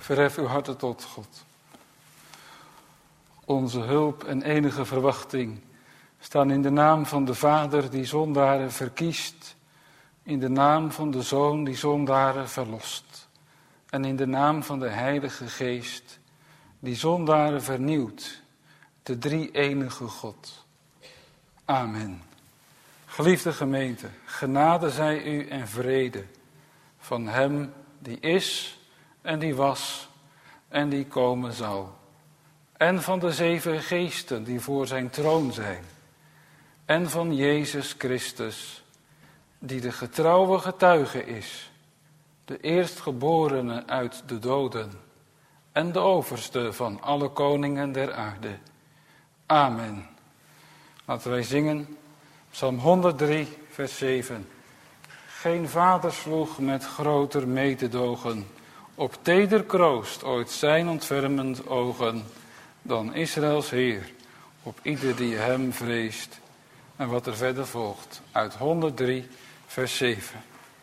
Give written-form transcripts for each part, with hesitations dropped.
Verhef uw harten tot God. Onze hulp en enige verwachting staan in de naam van de Vader die zondaren verkiest, in de naam van de Zoon die zondaren verlost en in de naam van de Heilige Geest die zondaren vernieuwt, de drie-enige God. Amen. Geliefde gemeente, genade zij u en vrede van Hem die is en die was en die komen zal. En van de 7 geesten die voor zijn troon zijn. En van Jezus Christus, die de getrouwe getuige is, de eerstgeborene uit de doden en de overste van alle koningen der aarde. Amen. Laten wij zingen Psalm 103, vers 7. Geen vader sloeg met groter mededogen op teder kroost ooit zijn ontfermend ogen dan Israëls Heer op ieder die hem vreest. En wat er verder volgt uit 103, vers 7.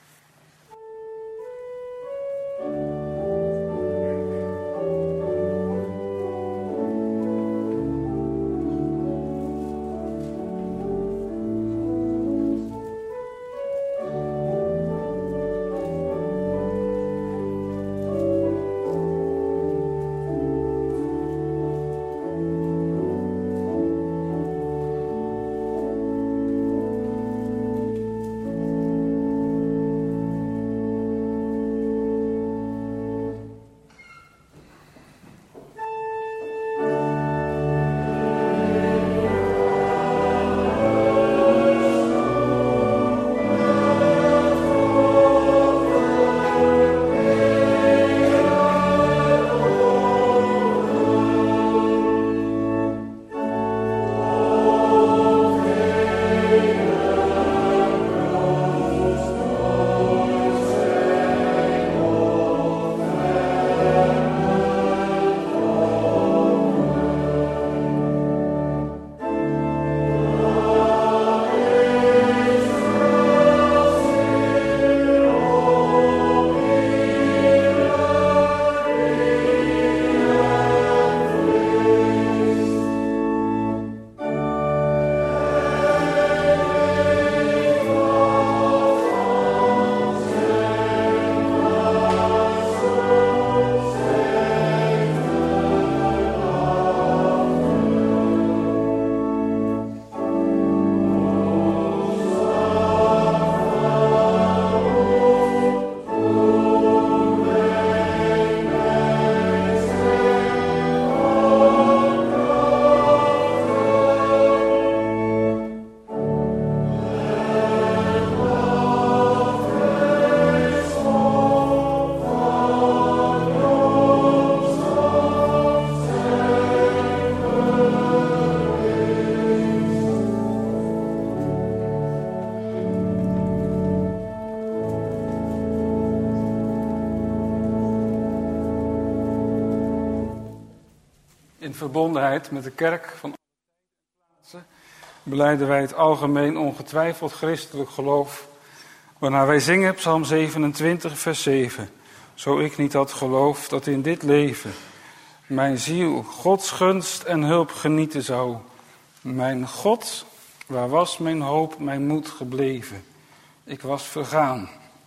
In verbondenheid met de kerk van alle plaatsen belijden wij het algemeen ongetwijfeld christelijk geloof, waarna wij zingen Psalm 27, vers 7. Zo ik niet had geloofd dat in dit leven mijn ziel Gods gunst en hulp genieten zou. Mijn God, waar was mijn hoop, mijn moed gebleven? Ik was vergaan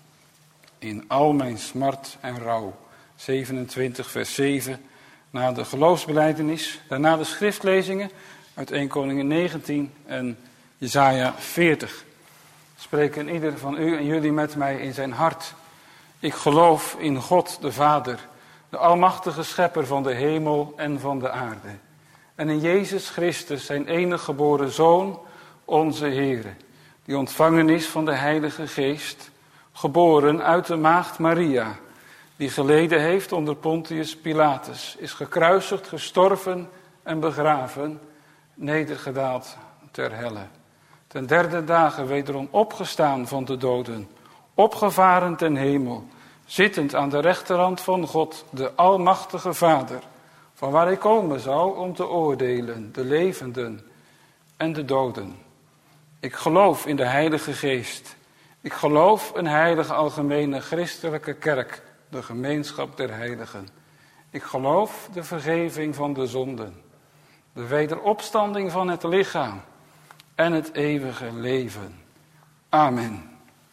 in al mijn smart en rouw. 27, vers 7. Na de geloofsbelijdenis, daarna de schriftlezingen uit 1 Koningen 19 en Jesaja 40. Spreken ieder van u en jullie met mij in zijn hart. Ik geloof in God de Vader, de almachtige schepper van de hemel en van de aarde. En in Jezus Christus, zijn enige geboren Zoon, onze Heere, die ontvangen is van de Heilige Geest, geboren uit de maagd Maria, die geleden heeft onder Pontius Pilatus, is gekruisigd, gestorven en begraven, nedergedaald ter helle. Ten 3e dagen wederom opgestaan van de doden, opgevaren ten hemel, zittend aan de rechterhand van God, de almachtige Vader, van waar hij komen zou om te oordelen, de levenden en de doden. Ik geloof in de Heilige Geest. Ik geloof een heilige algemene christelijke kerk, de gemeenschap der heiligen. Ik geloof de vergeving van de zonden, de wederopstanding van het lichaam en het eeuwige leven. Amen.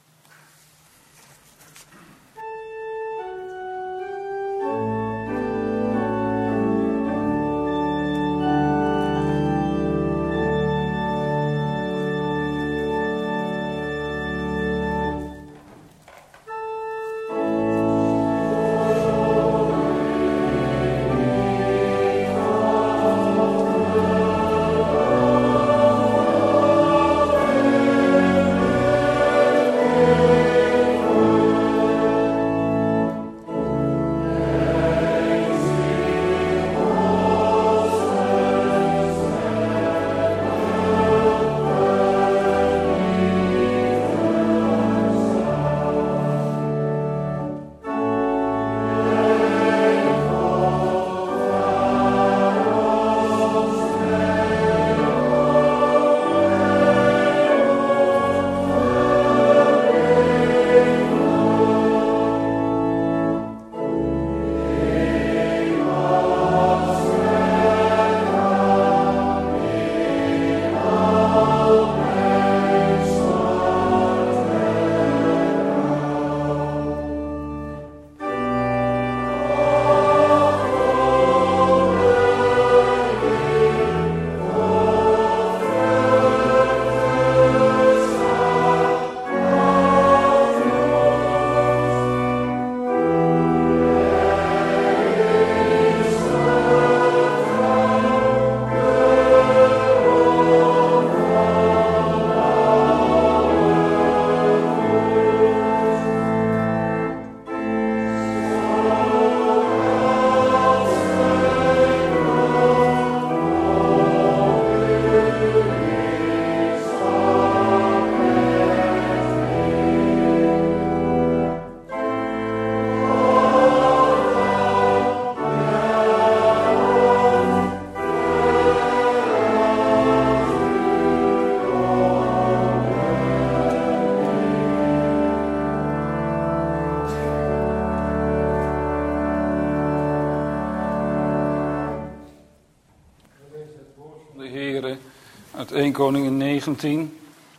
Uit 1 Koningen 19,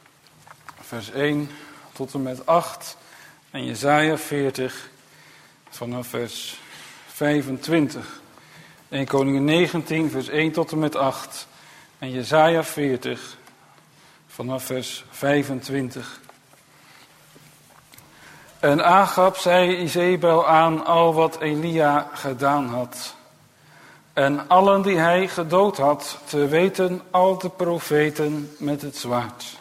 vers 1 tot en met 8 en Jesaja 40 vanaf vers 25. 1 Koningen 19, vers 1 tot en met 8 en Jesaja 40 vanaf vers 25. En Agab zei Izebel aan al wat Elia gedaan had. En allen die hij gedood had, te weten al de profeten met het zwaard.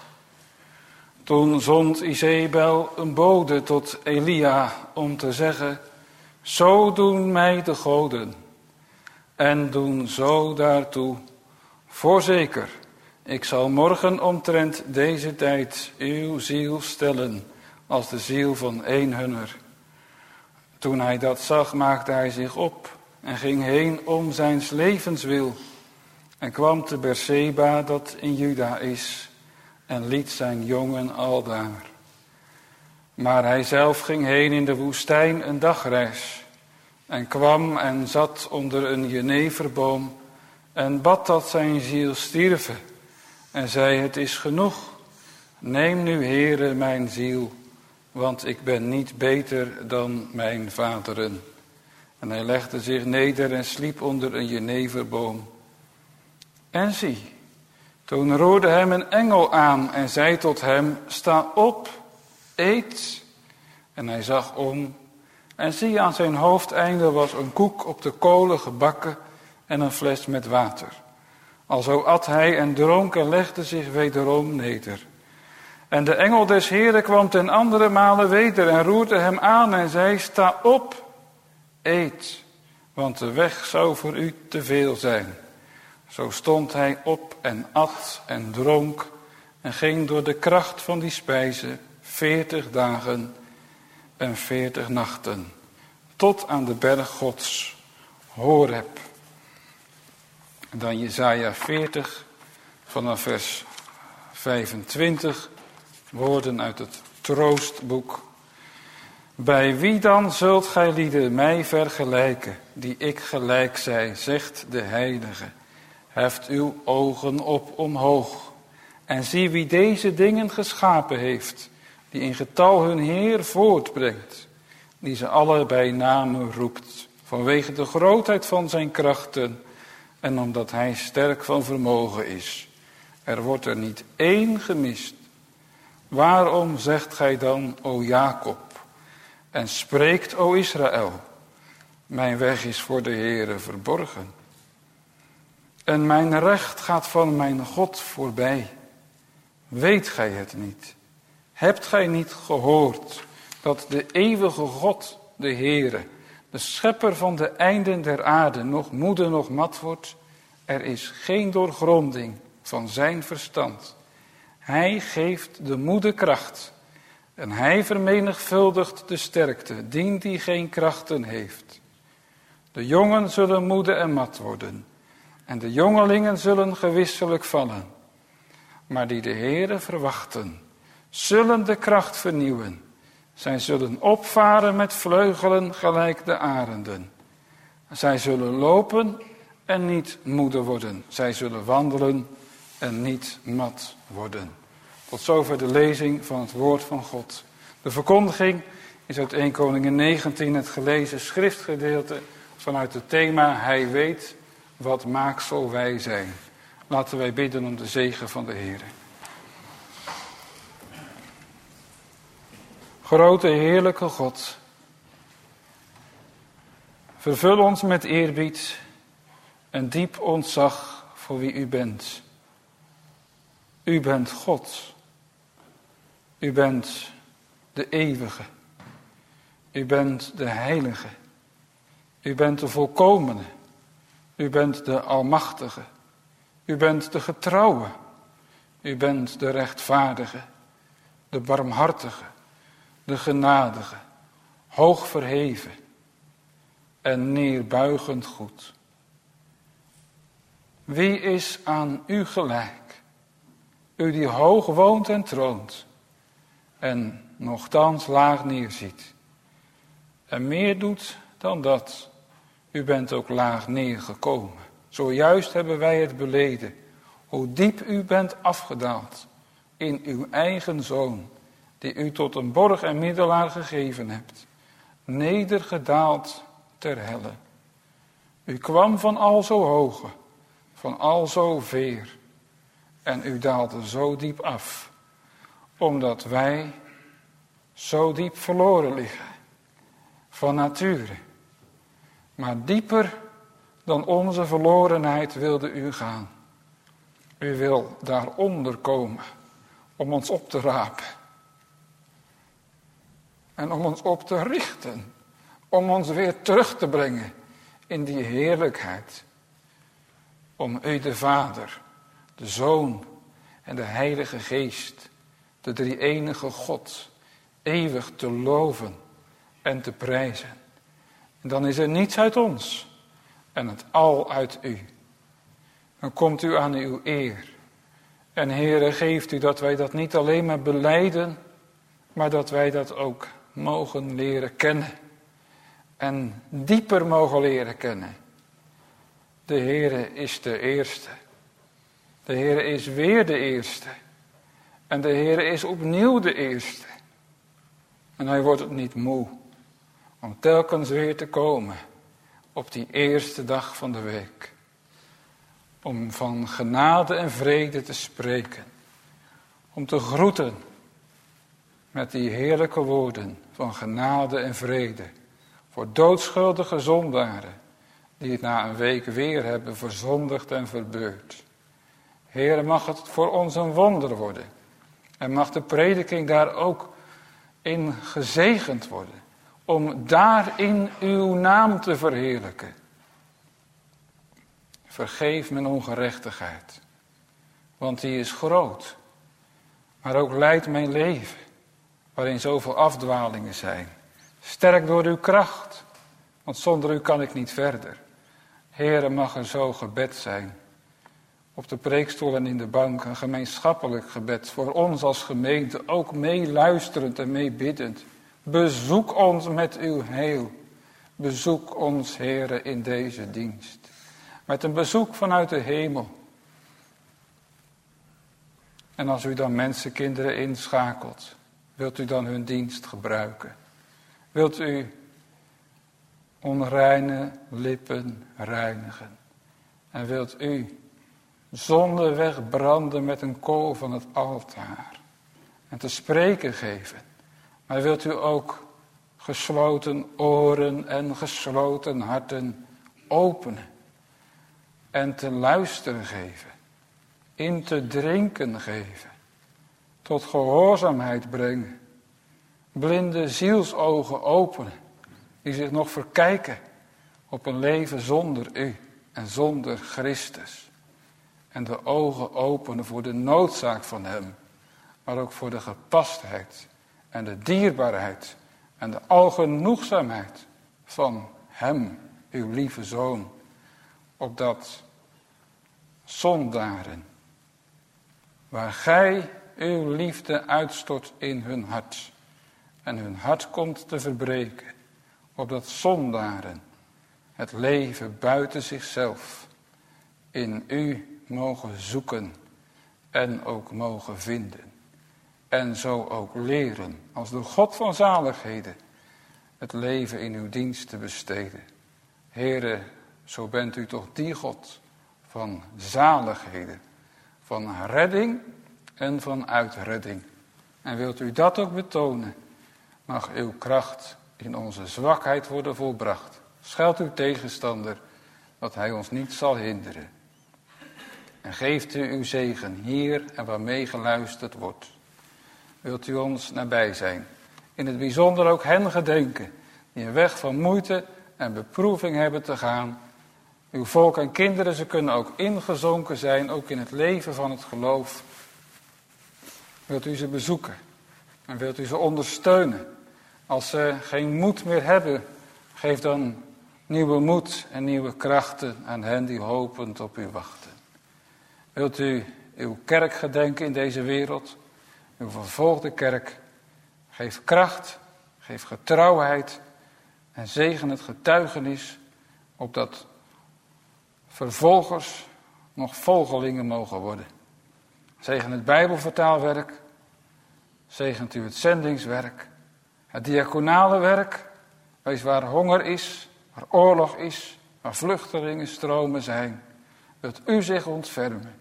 Toen zond Izebel een bode tot Elia om te zeggen: zo doen mij de goden en doen zo daartoe. Voorzeker, ik zal morgen omtrent deze tijd uw ziel stellen als de ziel van een hunner. Toen hij dat zag, maakte hij zich op en ging heen om zijns levenswil en kwam te Berseba dat in Juda is en liet zijn jongen aldaar. Maar hij zelf ging heen in de woestijn een dagreis en kwam en zat onder een jeneverboom en bad dat zijn ziel stierve en zei: het is genoeg, neem nu Heere mijn ziel, want ik ben niet beter dan mijn vaderen. En hij legde zich neder en sliep onder een jeneverboom. En zie, toen roerde hem een engel aan en zei tot hem: sta op, eet. En hij zag om en zie, aan zijn hoofdeinde was een koek op de kolen gebakken en een fles met water. Alzo at hij en dronk en legde zich wederom neder. En de engel des Heeren kwam ten andere male weder en roerde hem aan en zei: sta op, eet, want de weg zou voor u te veel zijn. Zo stond hij op en at en dronk en ging door de kracht van die spijze 40 dagen en 40 nachten, tot aan de berg Gods, Horeb. En dan Jesaja 40 vanaf vers 25, woorden uit het troostboek. Bij wie dan zult gij lieden mij vergelijken, die ik gelijk zij, zegt de Heilige. Heft uw ogen op omhoog en zie wie deze dingen geschapen heeft, die in getal hun Heer voortbrengt, die ze alle bij name roept, vanwege de grootheid van zijn krachten en omdat hij sterk van vermogen is. Er wordt er niet één gemist. Waarom zegt gij dan, o Jacob, en spreekt, o Israël, mijn weg is voor de Heere verborgen. En mijn recht gaat van mijn God voorbij. Weet gij het niet? Hebt gij niet gehoord dat de eeuwige God, de Heere, de schepper van de einden der aarde, nog moede nog mat wordt? Er is geen doorgronding van zijn verstand. Hij geeft de moede kracht en hij vermenigvuldigt de sterkte, dien die geen krachten heeft. De jongen zullen moede en mat worden en de jongelingen zullen gewisselijk vallen. Maar die de Heere verwachten, zullen de kracht vernieuwen. Zij zullen opvaren met vleugelen gelijk de arenden. Zij zullen lopen en niet moede worden. Zij zullen wandelen en niet mat worden. Tot zover de lezing van het woord van God. De verkondiging is uit 1 Koningen 19 het gelezen schriftgedeelte vanuit het thema Hij weet wat maaksel wij zijn. Laten wij bidden om de zegen van de Heer. Grote heerlijke God, vervul ons met eerbied en diep ontzag voor wie u bent. U bent God. U bent de eeuwige. U bent de heilige. U bent de volkomene. U bent de almachtige. U bent de getrouwe. U bent de rechtvaardige, de barmhartige, de genadige, hoog verheven en neerbuigend goed. Wie is aan u gelijk? U die hoog woont en troont en nochtans laag neerziet. En meer doet dan dat. U bent ook laag neergekomen. Zojuist hebben wij het beleden. Hoe diep u bent afgedaald in uw eigen Zoon, die u tot een borg en middelaar gegeven hebt. Nedergedaald ter helle. U kwam van al zo hoge, van al zo veer. En u daalde zo diep af, omdat wij zo diep verloren liggen. Van nature. Maar dieper dan onze verlorenheid wilde u gaan. U wil daaronder komen om ons op te rapen. En om ons op te richten. Om ons weer terug te brengen in die heerlijkheid. Om u de Vader, de Zoon en de Heilige Geest, de drie-enige God, eeuwig te loven en te prijzen. En dan is er niets uit ons en het al uit u. Dan komt u aan uw eer. En Heere, geeft u dat wij dat niet alleen maar belijden, maar dat wij dat ook mogen leren kennen. En dieper mogen leren kennen. De Heere is de eerste. De Heere is weer de eerste. En de Heere is opnieuw de eerste. En hij wordt het niet moe om telkens weer te komen op die eerste dag van de week. Om van genade en vrede te spreken. Om te groeten met die heerlijke woorden van genade en vrede. Voor doodschuldige zondaren die het na een week weer hebben verzondigd en verbeurd. Heere, mag het voor ons een wonder worden. En mag de prediking daar ook in gezegend worden. Om daarin uw naam te verheerlijken. Vergeef mijn ongerechtigheid. Want die is groot. Maar ook leidt mijn leven. Waarin zoveel afdwalingen zijn. Sterk door uw kracht. Want zonder u kan ik niet verder. Heere, mag er zo gebed zijn. Op de preekstoel en in de bank een gemeenschappelijk gebed. Voor ons als gemeente ook meeluisterend en meebiddend. Bezoek ons met uw heil. Bezoek ons, Heere, in deze dienst. Met een bezoek vanuit de hemel. En als u dan mensenkinderen inschakelt, wilt u dan hun dienst gebruiken? Wilt u onreine lippen reinigen? En wilt u zonde wegbranden met een kool van het altaar? En te spreken geven. Maar wilt u ook gesloten oren en gesloten harten openen? En te luisteren geven. In te drinken geven. Tot gehoorzaamheid brengen. Blinde zielsogen openen. Die zich nog verkijken op een leven zonder u en zonder Christus. En de ogen openen voor de noodzaak van hem. Maar ook voor de gepastheid en de dierbaarheid en de algenoegzaamheid van hem, uw lieve Zoon. Opdat zondaren, waar gij uw liefde uitstort in hun hart en hun hart komt te verbreken, opdat zondaren het leven buiten zichzelf in u mogen zoeken en ook mogen vinden. En zo ook leren, als de God van zaligheden, het leven in uw dienst te besteden. Heere, zo bent u toch die God van zaligheden, van redding en van uitredding. En wilt u dat ook betonen, mag uw kracht in onze zwakheid worden volbracht. Scheld uw tegenstander, dat hij ons niet zal hinderen. En geeft u uw zegen hier en waarmee geluisterd wordt. Wilt u ons nabij zijn. In het bijzonder ook hen gedenken, die een weg van moeite en beproeving hebben te gaan. Uw volk en kinderen, ze kunnen ook ingezonken zijn, ook in het leven van het geloof. Wilt u ze bezoeken en wilt u ze ondersteunen. Als ze geen moed meer hebben, geef dan nieuwe moed en nieuwe krachten aan hen die hopend op u wachten. Wilt u uw kerk gedenken in deze wereld, uw vervolgde kerk. Geef kracht, geef getrouwheid en zegen het getuigenis, opdat vervolgers nog volgelingen mogen worden. Zegen het Bijbelvertaalwerk, zegent u het zendingswerk, het diaconale werk, wees waar honger is, waar oorlog is, waar vluchtelingenstromen zijn, wilt u zich ontfermen.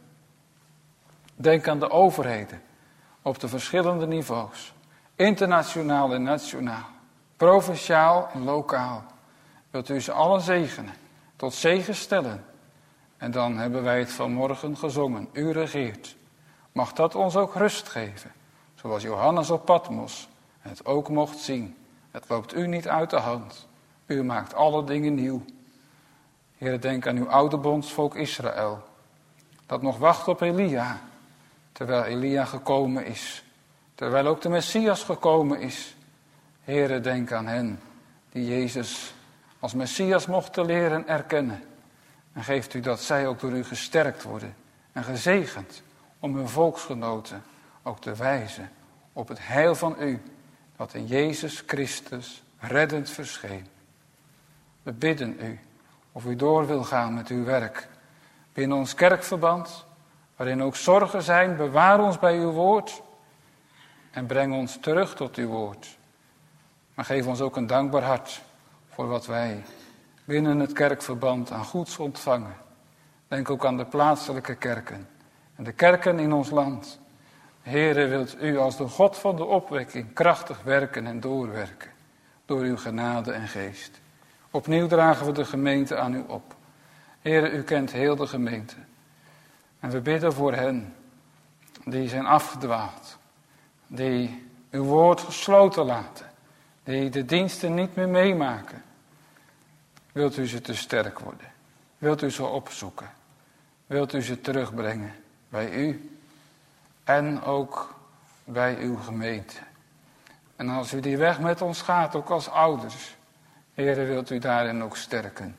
Denk aan de overheden op de verschillende niveaus, internationaal en nationaal, provinciaal en lokaal. Wilt u ze allen zegenen, tot zegen stellen. En dan hebben wij het vanmorgen gezongen, u regeert. Mag dat ons ook rust geven, zoals Johannes op Patmos het ook mocht zien. Het loopt u niet uit de hand. U maakt alle dingen nieuw. Heer, denk aan uw oude bondsvolk Israël, dat nog wacht op Elia, terwijl Elia gekomen is. Terwijl ook de Messias gekomen is. Heere, denk aan hen die Jezus als Messias mochten leren erkennen. En geeft u dat zij ook door u gesterkt worden en gezegend om hun volksgenoten ook te wijzen op het heil van u, dat in Jezus Christus reddend verscheen. We bidden u of u door wil gaan met uw werk binnen ons kerkverband, waarin ook zorgen zijn, bewaar ons bij uw woord en breng ons terug tot uw woord. Maar geef ons ook een dankbaar hart voor wat wij binnen het kerkverband aan goeds ontvangen. Denk ook aan de plaatselijke kerken en de kerken in ons land. Heere, wilt u als de God van de opwekking krachtig werken en doorwerken door uw genade en geest. Opnieuw dragen we de gemeente aan u op. Heere, u kent heel de gemeente. En we bidden voor hen die zijn afgedwaald, die uw woord gesloten laten, die de diensten niet meer meemaken. Wilt u ze te sterk worden? Wilt u ze opzoeken? Wilt u ze terugbrengen bij u en ook bij uw gemeente? En als u die weg met ons gaat, ook als ouders, Heere, wilt u daarin ook sterken.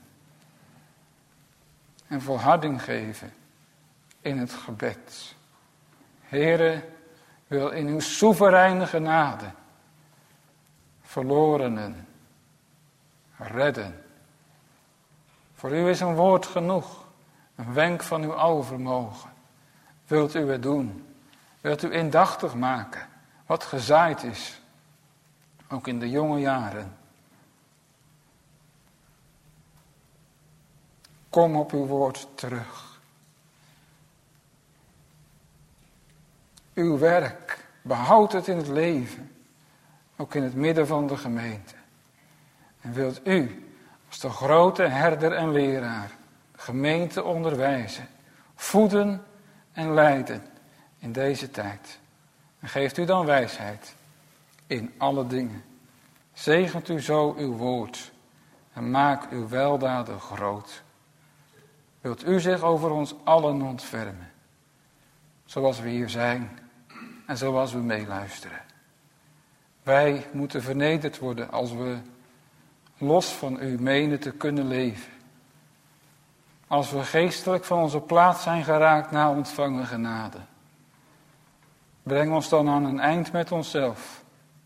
En volharding geven in het gebed. Heere, wil in uw soevereine genade verlorenen redden. Voor u is een woord genoeg, een wenk van uw alvermogen. Wilt u het doen? Wilt u indachtig maken wat gezaaid is, ook in de jonge jaren? Kom op uw woord terug. Uw werk, behoud het in het leven, ook in het midden van de gemeente. En wilt u, als de grote herder en leraar, de gemeente onderwijzen, voeden en leiden in deze tijd. En geeft u dan wijsheid in alle dingen. Zegent u zo uw woord en maak uw weldaden groot. Wilt u zich over ons allen ontfermen, zoals we hier zijn en zoals we meeluisteren. Wij moeten vernederd worden als we los van u menen te kunnen leven. Als we geestelijk van onze plaats zijn geraakt na ontvangen genade. Breng ons dan aan een eind met onszelf.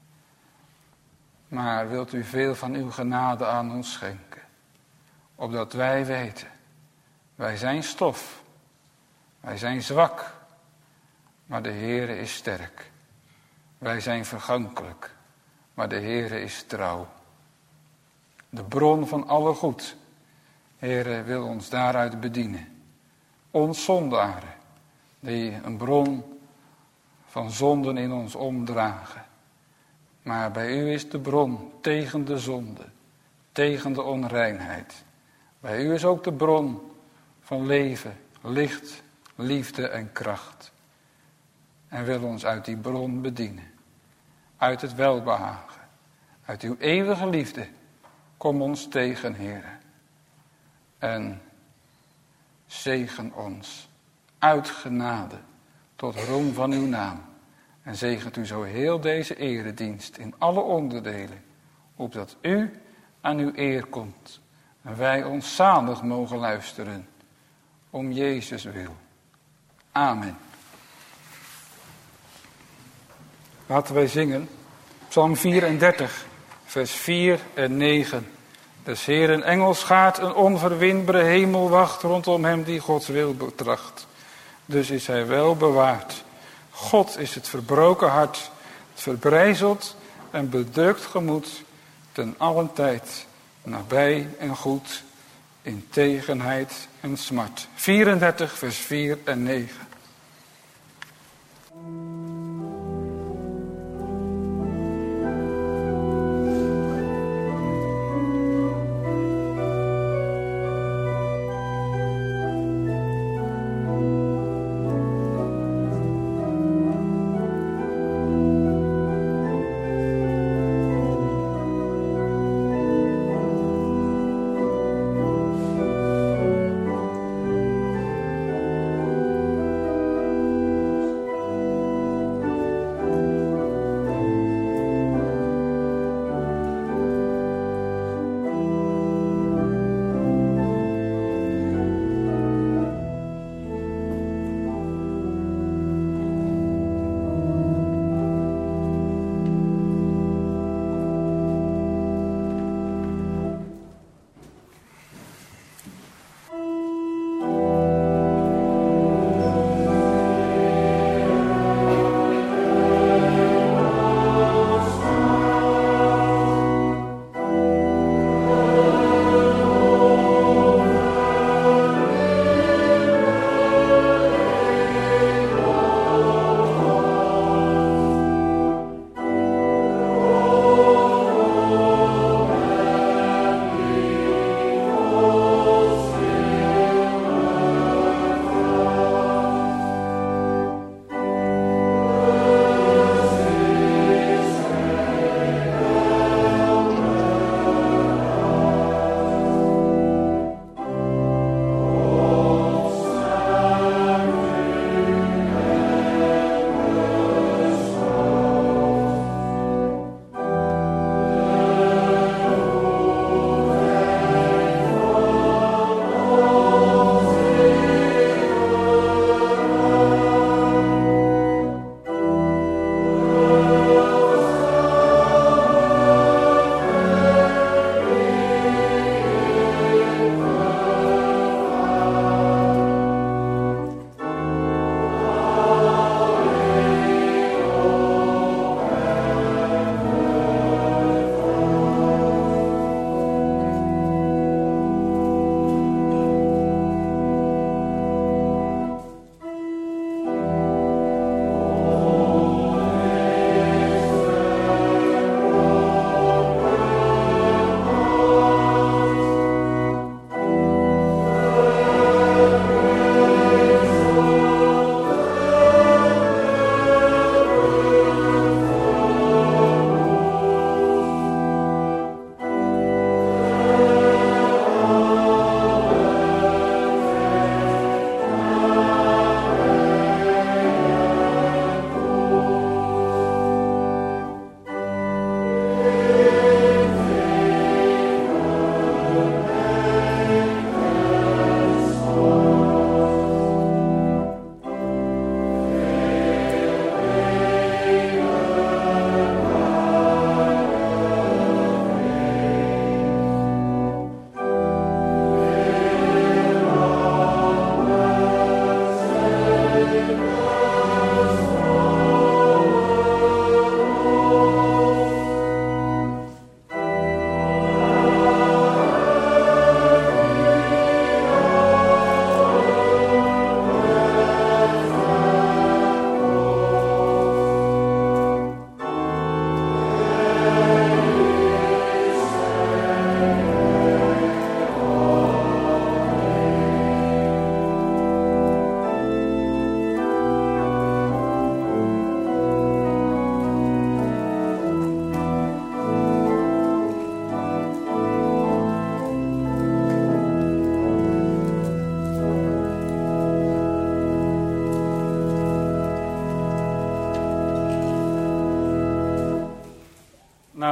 Maar wilt u veel van uw genade aan ons schenken. Opdat wij weten, wij zijn stof. Wij zijn zwak. Maar de Heere is sterk. Wij zijn vergankelijk. Maar de Heere is trouw. De bron van alle goed. Heere wil ons daaruit bedienen. Ons zondaren, die een bron van zonden in ons omdragen. Maar bij u is de bron tegen de zonde, tegen de onreinheid. Bij u is ook de bron van leven, licht, liefde en kracht. En wil ons uit die bron bedienen. Uit het welbehagen, uit uw eeuwige liefde. Kom ons tegen, Heere. En zegen ons uit genade tot roem van uw naam. En zegent u zo heel deze eredienst in alle onderdelen. Opdat u aan uw eer komt. En wij ons zalig mogen luisteren. Om Jezus wil. Amen. Laten wij zingen. Psalm 34, vers 4 en 9. Des Heeren engelschaart een onverwinbare hemelwacht rondom hem die Gods wil betracht. Dus is hij wel bewaard. God is het verbroken hart, het verbrijzeld en bedrukt gemoed, ten allen tijd, nabij en goed, in tegenheid en smart. 34, vers 4 en 9.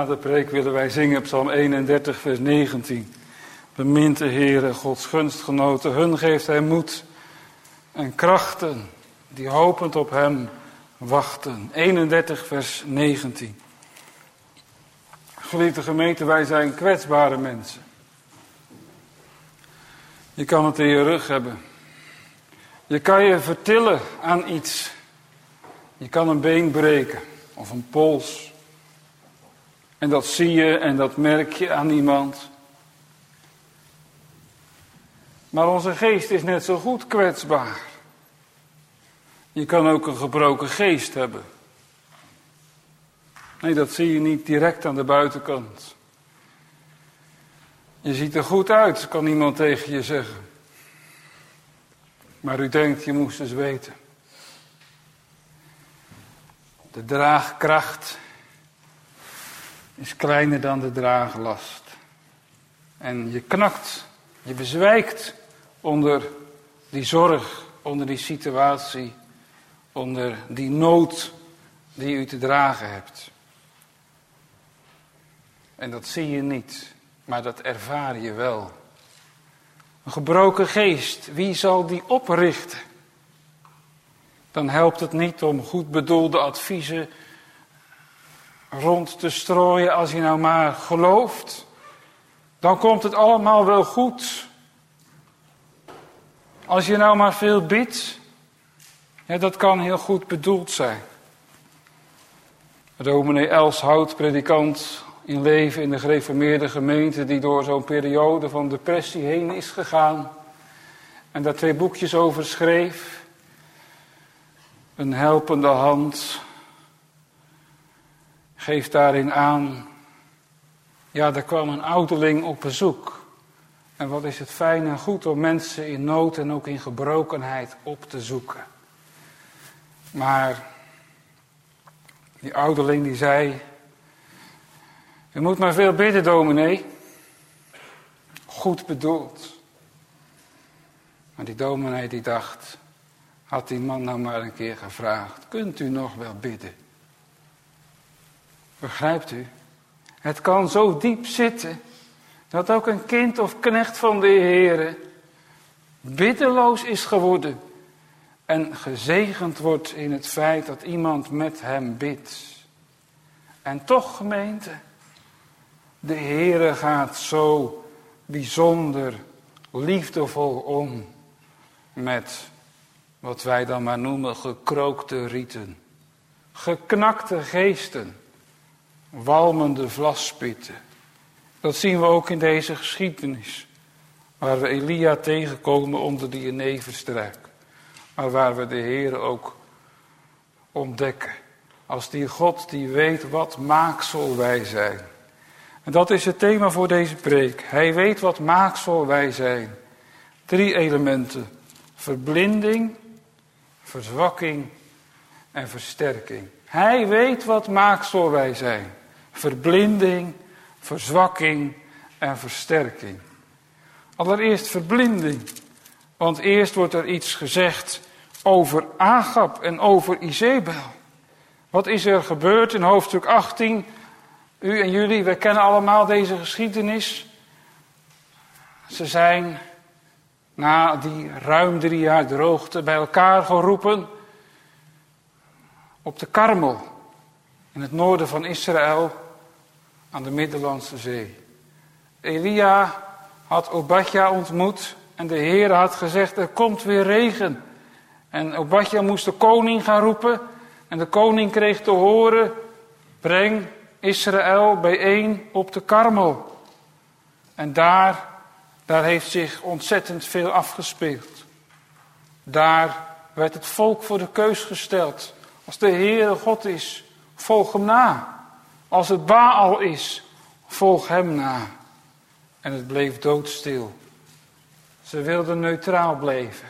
Na de preek willen wij zingen Psalm 31, vers 19. Bemint de Heere, Gods gunstgenoten, hun geeft hij moed en krachten die hopend op hem wachten. 31, vers 19. Geliefde gemeente, wij zijn kwetsbare mensen. Je kan het in je rug hebben. Je kan je vertillen aan iets. Je kan een been breken of een pols. En dat zie je en dat merk je aan iemand. Maar onze geest is net zo goed kwetsbaar. Je kan ook een gebroken geest hebben. Nee, dat zie je niet direct aan de buitenkant. Je ziet er goed uit, kan iemand tegen je zeggen. Maar u denkt, je moest eens weten. De draagkracht is kleiner dan de draaglast. En je knakt, je bezwijkt onder die zorg, onder die situatie, onder die nood die u te dragen hebt. En dat zie je niet, maar dat ervaar je wel. Een gebroken geest, wie zal die oprichten? Dan helpt het niet om goed bedoelde adviezen rond te strooien als je nou maar gelooft. Dan komt het allemaal wel goed. Als je nou maar veel bidt, ja, dat kan heel goed bedoeld zijn. Dominee Elshout, predikant in leven in de gereformeerde gemeente, die door zo'n periode van depressie heen is gegaan en daar 2 boekjes over schreef. Een helpende hand geeft daarin aan. Ja, er kwam een ouderling op bezoek. En wat is het fijn en goed om mensen in nood en ook in gebrokenheid op te zoeken. Maar die ouderling die zei: "U moet maar veel bidden, dominee." Goed bedoeld. Maar die dominee die dacht, had die man nou maar een keer gevraagd: "Kunt u nog wel bidden?" Begrijpt u? Het kan zo diep zitten dat ook een kind of knecht van de Heere biddeloos is geworden en gezegend wordt in het feit dat iemand met hem bidt. En toch, gemeente, de Heere gaat zo bijzonder liefdevol om met wat wij dan maar noemen gekrookte rieten, geknakte geesten, walmende vlaspitten. Dat zien we ook in deze geschiedenis, waar we Elia tegenkomen onder die jeneverstruik, maar waar we de Heer ook ontdekken als die God die weet wat maaksel wij zijn. En dat is het thema voor deze preek. Hij weet wat maaksel wij zijn. 3 elementen: verblinding, verzwakking en versterking. Hij weet wat maaksel wij zijn. Verblinding, verzwakking en versterking. Allereerst verblinding. Want eerst wordt er iets gezegd over Agab en over Izebel. Wat is er gebeurd in hoofdstuk 18? U en jullie, wij kennen allemaal deze geschiedenis. Ze zijn na die ruim 3 jaar droogte bij elkaar geroepen op de Karmel, in het noorden van Israël, aan de Middellandse Zee. Elia had Obadja ontmoet en de Heer had gezegd: er komt weer regen. En Obadja moest de koning gaan roepen en de koning kreeg te horen: breng Israël bijeen op de Karmel. En daar heeft zich ontzettend veel afgespeeld. Daar werd het volk voor de keus gesteld. Als de Heere God is, volg hem na. Als het Baal is, volg hem na. En het bleef doodstil. Ze wilden neutraal blijven.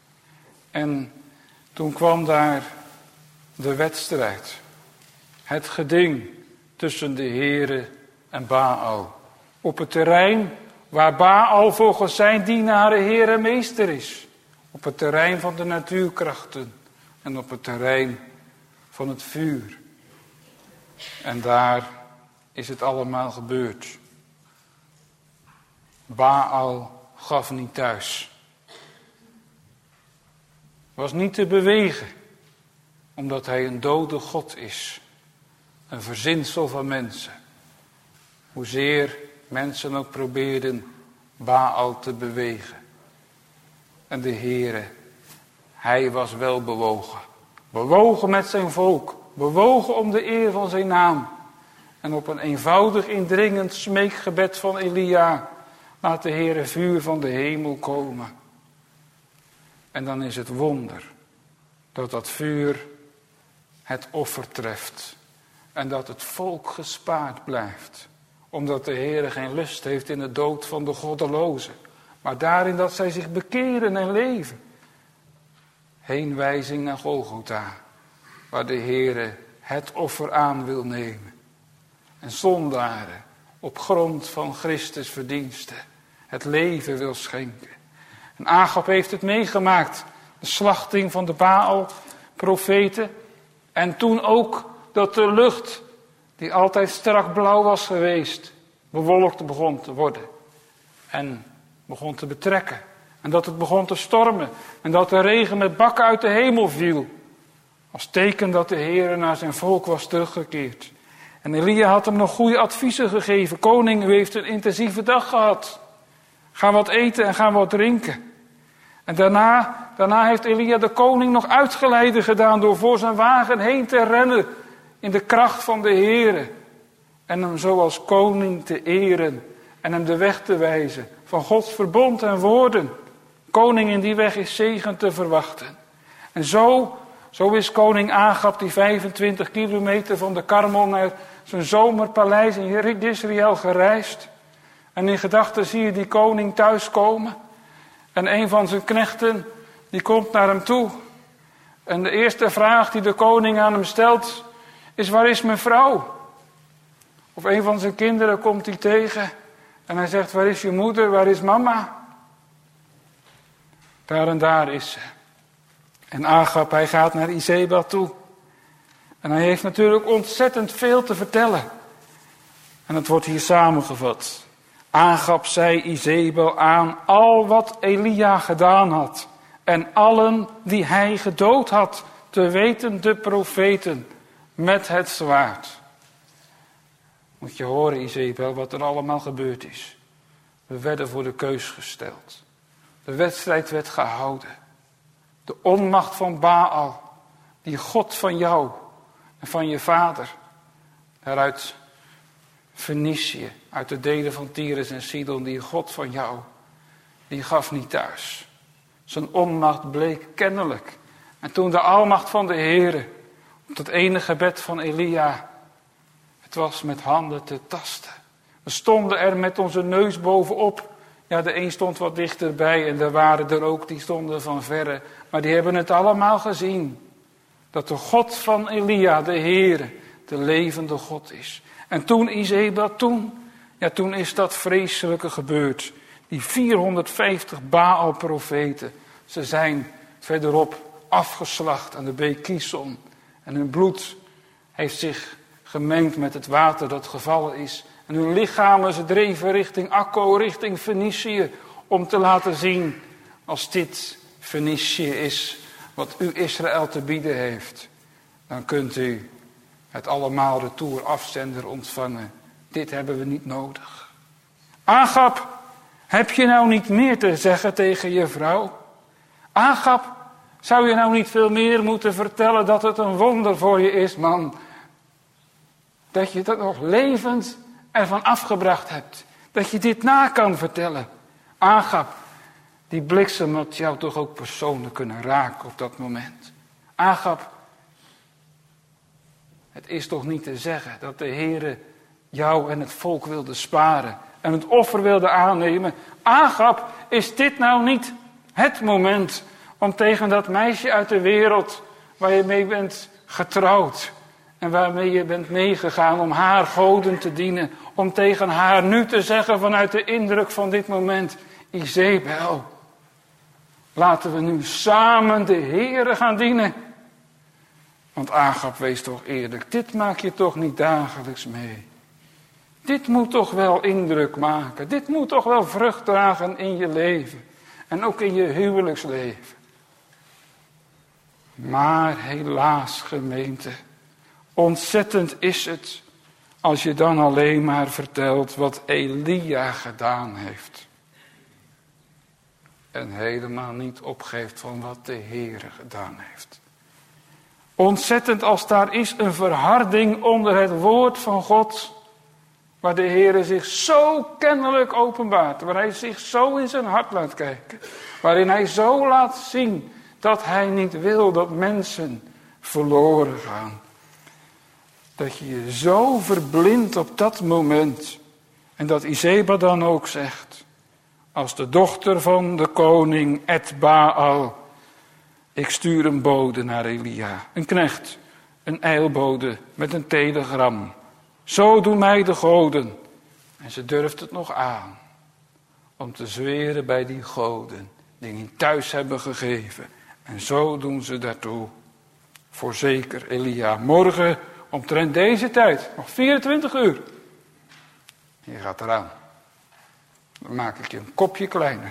En toen kwam daar de wedstrijd. Het geding tussen de Heere en Baal. Op het terrein waar Baal volgens zijn dienaren Heer en meester is. Op het terrein van de natuurkrachten. En op het terrein van het vuur. En daar is het allemaal gebeurd. Baal gaf niet thuis. Was niet te bewegen, omdat hij een dode God is. Een verzinsel van mensen. Hoezeer mensen ook probeerden Baal te bewegen. En de Heere, hij was wel bewogen. Bewogen met zijn volk. Bewogen om de eer van zijn naam. En op een eenvoudig indringend smeekgebed van Elia laat de Heere vuur van de hemel komen. En dan is het wonder dat dat vuur het offer treft. En dat het volk gespaard blijft. Omdat de Heere geen lust heeft in de dood van de goddelozen. Maar daarin dat zij zich bekeren en leven. Heenwijzing naar Golgotha. Waar de Heere het offer aan wil nemen. En zondaren op grond van Christus verdiensten het leven wil schenken. En Agab heeft het meegemaakt. De slachting van de Baal-profeten. En toen ook dat de lucht, die altijd strak blauw was geweest, bewolkt begon te worden. En begon te betrekken. En dat het begon te stormen. En dat de regen met bakken uit de hemel viel. Als teken dat de Heer naar zijn volk was teruggekeerd. En Elia had hem nog goede adviezen gegeven. Koning, u heeft een intensieve dag gehad. Ga wat eten en ga wat drinken. En daarna heeft Elia de koning nog uitgeleide gedaan door voor zijn wagen heen te rennen in de kracht van de Heere. En hem zoals koning te eren en hem de weg te wijzen van Gods verbond en woorden. Koning, in die weg is zegen te verwachten. En zo is koning Agab die 25 kilometer van de Karmel naar zijn zomerpaleis in Israël gereisd. En in gedachten zie je die koning thuiskomen. En een van zijn knechten, die komt naar hem toe. En de eerste vraag die de koning aan hem stelt, is: waar is mijn vrouw? Of een van zijn kinderen komt hij tegen. En hij zegt: waar is je moeder, waar is mama? Daar en daar is ze. En Agab, hij gaat naar Izebel toe. En hij heeft natuurlijk ontzettend veel te vertellen. En het wordt hier samengevat. Agab zei Izebel aan al wat Elia gedaan had. En allen die hij gedood had, te weten de profeten, met het zwaard. Moet je horen, Izebel, wat er allemaal gebeurd is. We werden voor de keus gesteld. De wedstrijd werd gehouden. De onmacht van Baal, die God van jou en van je vader, daaruit Fenicië, uit de delen van Tyrus en Sidon, die God van jou, die gaf niet thuis. Zijn onmacht bleek kennelijk. En toen de almacht van de Heere, op dat ene gebed van Elia, het was met handen te tasten. We stonden er met onze neus bovenop. Ja, de een stond wat dichterbij en er waren er ook die stonden van verre. Maar die hebben het allemaal gezien. Dat de God van Elia, de Heere, de levende God is. En toen Izebel, toen is dat vreselijke gebeurd. Die 450 Baal-profeten, ze zijn verderop afgeslacht aan de beek Kison. En hun bloed heeft zich gemengd met het water dat gevallen is. En hun lichamen, ze dreven richting Akko, richting Fenicië, om te laten zien, als dit Fenicië is wat u Israël te bieden heeft, dan kunt u het allemaal retour afzender ontvangen. Dit hebben we niet nodig. Agab, heb je nou niet meer te zeggen tegen je vrouw? Agab, zou je nou niet veel meer moeten vertellen dat het een wonder voor je is, man? Dat je dat nog levend ervan afgebracht hebt. Dat je dit na kan vertellen. Agab, die bliksem had jou toch ook persoonlijk kunnen raken op dat moment. Agab, het is toch niet te zeggen dat de Heere jou en het volk wilde sparen en het offer wilde aannemen. Agab, is dit nou niet het moment om tegen dat meisje uit de wereld waar je mee bent getrouwd en waarmee je bent meegegaan om haar goden te dienen, om tegen haar nu te zeggen vanuit de indruk van dit moment: Izebel, laten we nu samen de Heere gaan dienen. Want Agab, wees toch eerlijk, dit maak je toch niet dagelijks mee. Dit moet toch wel indruk maken. Dit moet toch wel vrucht dragen in je leven. En ook in je huwelijksleven. Maar helaas, gemeente, ontzettend is het als je dan alleen maar vertelt wat Elia gedaan heeft. En helemaal niet opgeeft van wat de Heere gedaan heeft. Ontzettend als daar is een verharding onder het woord van God. Waar de Heere zich zo kennelijk openbaart. Waar hij zich zo in zijn hart laat kijken. Waarin hij zo laat zien dat hij niet wil dat mensen verloren gaan. Dat je je zo verblindt op dat moment. En dat Izeba dan ook zegt. Als de dochter van de koning Etbaal. Ik stuur een bode naar Elia. Een knecht. Een eilbode met een telegram. Zo doen mij de goden. En ze durft het nog aan. Om te zweren bij die goden. Die niet thuis hebben gegeven. En zo doen ze daartoe. Voorzeker Elia. Morgen omtrent deze tijd. Nog 24 uur. Je gaat eraan. Dan maak ik je een kopje kleiner.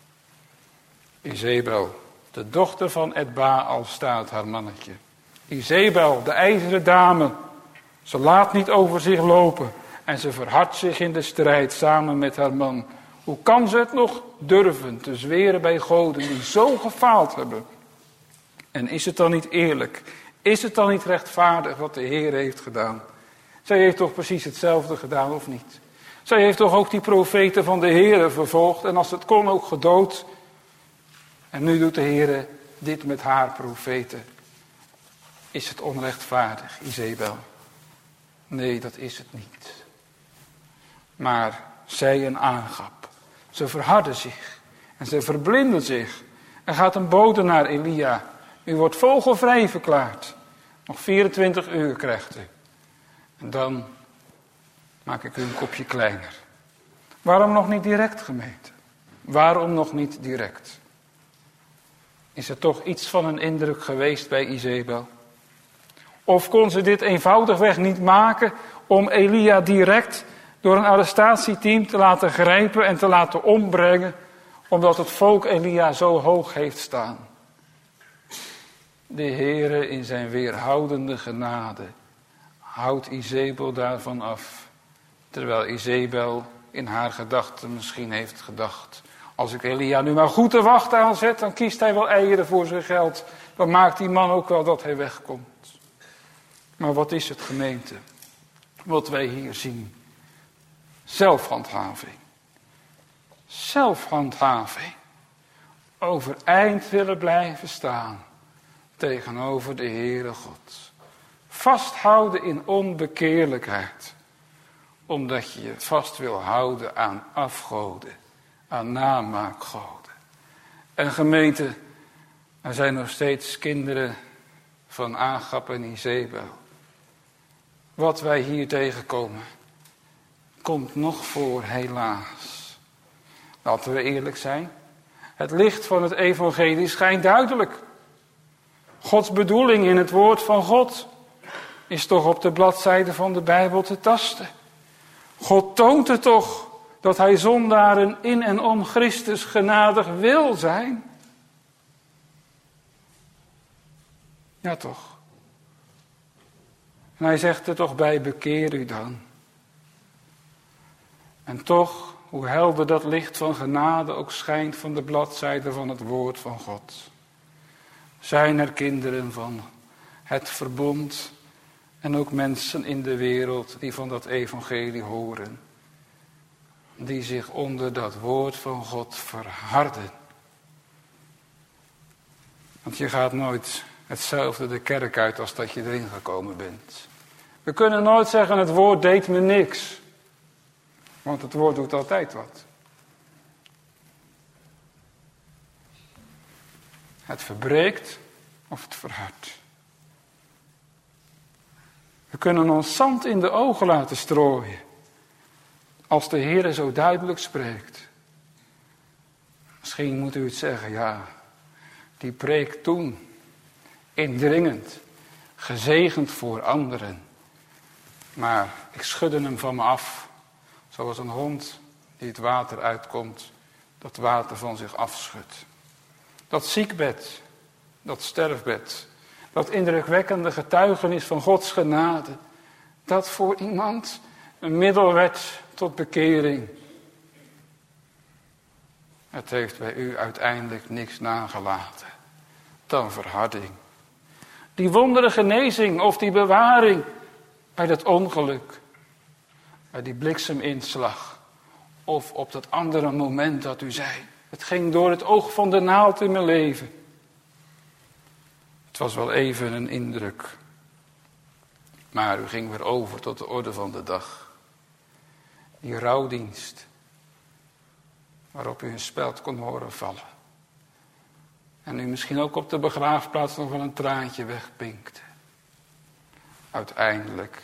Izebel. De dochter van Etbaal staat haar mannetje. Izebel, de ijzeren dame. Ze laat niet over zich lopen. En ze verhardt zich in de strijd samen met haar man. Hoe kan ze het nog durven te zweren bij goden die zo gefaald hebben? En is het dan niet eerlijk? Is het dan niet rechtvaardig wat de Heer heeft gedaan? Zij heeft toch precies hetzelfde gedaan of niet? Zij heeft toch ook die profeten van de Heer vervolgd. En als het kon ook gedood. En nu doet de Heer dit met haar profeten. Is het onrechtvaardig, Izebel? Nee, dat is het niet. Maar zij en Agab, ze verharden zich. En ze verblinden zich. Er gaat een bode naar Elia. U wordt vogelvrij verklaard. Nog 24 uur krijgt u. En dan maak ik u een kopje kleiner. Waarom nog niet direct, gemeente? Waarom nog niet direct? Is er toch iets van een indruk geweest bij Izebel? Of kon ze dit eenvoudigweg niet maken om Elia direct door een arrestatieteam te laten grijpen en te laten ombrengen, omdat het volk Elia zo hoog heeft staan? De Heere in zijn weerhoudende genade houdt Izebel daarvan af. Terwijl Izebel in haar gedachten misschien heeft gedacht: als ik Elia nu maar goed de wacht aanzet, dan kiest hij wel eieren voor zijn geld. Dan maakt die man ook wel dat hij wegkomt. Maar wat is het, gemeente? Wat wij hier zien. Zelfhandhaving. Zelfhandhaving. Overeind willen blijven staan tegenover de Heere God. Vasthouden in onbekeerlijkheid. Omdat je je vast wil houden aan afgoden. Aan namaakgoden. En gemeente, er zijn nog steeds kinderen van Agab en Izebel. Wat wij hier tegenkomen, komt nog voor, helaas. Laten we eerlijk zijn. Het licht van het evangelie schijnt duidelijk. Gods bedoeling in het woord van God is toch op de bladzijde van de Bijbel te tasten. God toont het toch dat hij zondaren in en om Christus genadig wil zijn. Ja toch. En hij zegt er toch bij: bekeer u dan. En toch, hoe helder dat licht van genade ook schijnt van de bladzijde van het woord van God, zijn er kinderen van het verbond en ook mensen in de wereld die van dat evangelie horen, die zich onder dat woord van God verharden. Want je gaat nooit hetzelfde de kerk uit als dat je erin gekomen bent. We kunnen nooit zeggen: het woord deed me niks. Want het woord doet altijd wat. Het verbreekt of het verhardt. We kunnen ons zand in de ogen laten strooien. Als de Heer zo duidelijk spreekt. Misschien moet u het zeggen: ja, die preek toen, indringend, gezegend voor anderen. Maar ik schudde hem van me af, Zoals een hond die het water uitkomt, dat water van zich afschudt. Dat ziekbed, dat sterfbed, dat indrukwekkende getuigenis van Gods genade, dat voor iemand een middel werd tot bekering. Het heeft bij u uiteindelijk niks nagelaten dan verharding. Die wondere genezing of die bewaring bij dat ongeluk, bij die blikseminslag of op dat andere moment dat u zei, het ging door het oog van de naald in mijn leven. Het was wel even een indruk, maar u ging weer over tot de orde van de dag. Die rouwdienst, waarop u een speld kon horen vallen. En u misschien ook op de begraafplaats nog wel een traantje wegpinkte. Uiteindelijk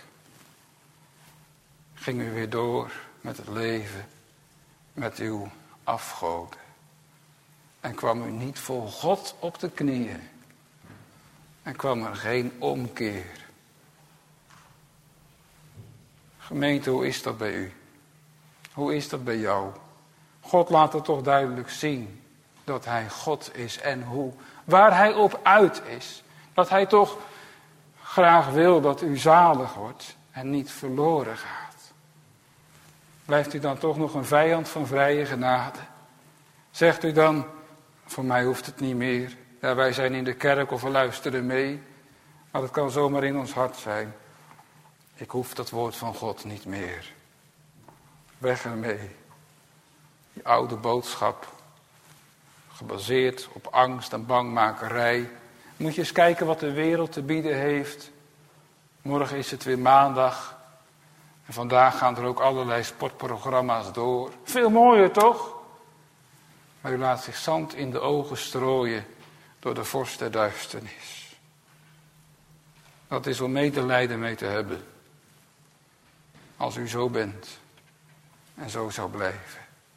ging u weer door met het leven, met uw afgoden. En kwam u niet voor God op de knieën. En kwam er geen omkeer. Gemeente, hoe is dat bij u? Hoe is dat bij jou? God laat het toch duidelijk zien dat hij God is en hoe. Waar hij op uit is. Dat hij toch graag wil dat u zalig wordt en niet verloren gaat. Blijft u dan toch nog een vijand van vrije genade? Zegt u dan, voor mij hoeft het niet meer. Ja, wij zijn in de kerk of we luisteren mee. Maar het kan zomaar in ons hart zijn. Ik hoef dat woord van God niet meer. Weg ermee. Die oude boodschap, gebaseerd op angst en bangmakerij. Moet je eens kijken wat de wereld te bieden heeft. Morgen is het weer maandag. En vandaag gaan er ook allerlei sportprogramma's door. Veel mooier toch? Maar u laat zich zand in de ogen strooien door de vorst der duisternis. Dat is om medelijden mee te hebben. Als u zo bent en zo zou blijven.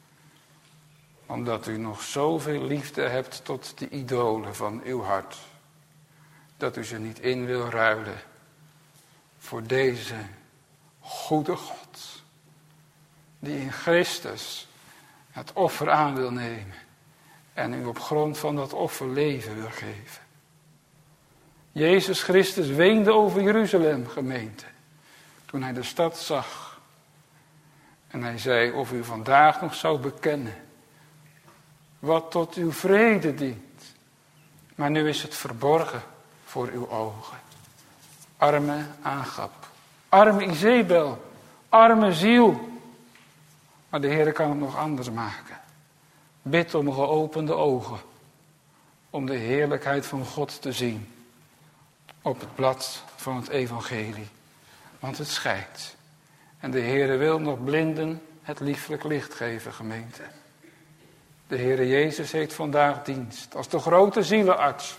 Omdat u nog zoveel liefde hebt tot de idolen van uw hart. Dat u ze niet in wil ruilen voor deze goede God. Die in Christus het offer aan wil nemen. En u op grond van dat offer leven wil geven. Jezus Christus weende over Jeruzalem, gemeente. Toen hij de stad zag. En hij zei, of u vandaag nog zou bekennen. Wat tot uw vrede dient. Maar nu is het verborgen voor uw ogen. Arme Agab. Arme Izebel. Arme ziel. Maar de Heer kan het nog anders maken. Bid om geopende ogen. Om de heerlijkheid van God te zien. Op het blad van het evangelie. Want het schijnt. En de Heer wil nog blinden het lieflijk licht geven, gemeente. De Heere Jezus heeft vandaag dienst. Als de grote zielenarts.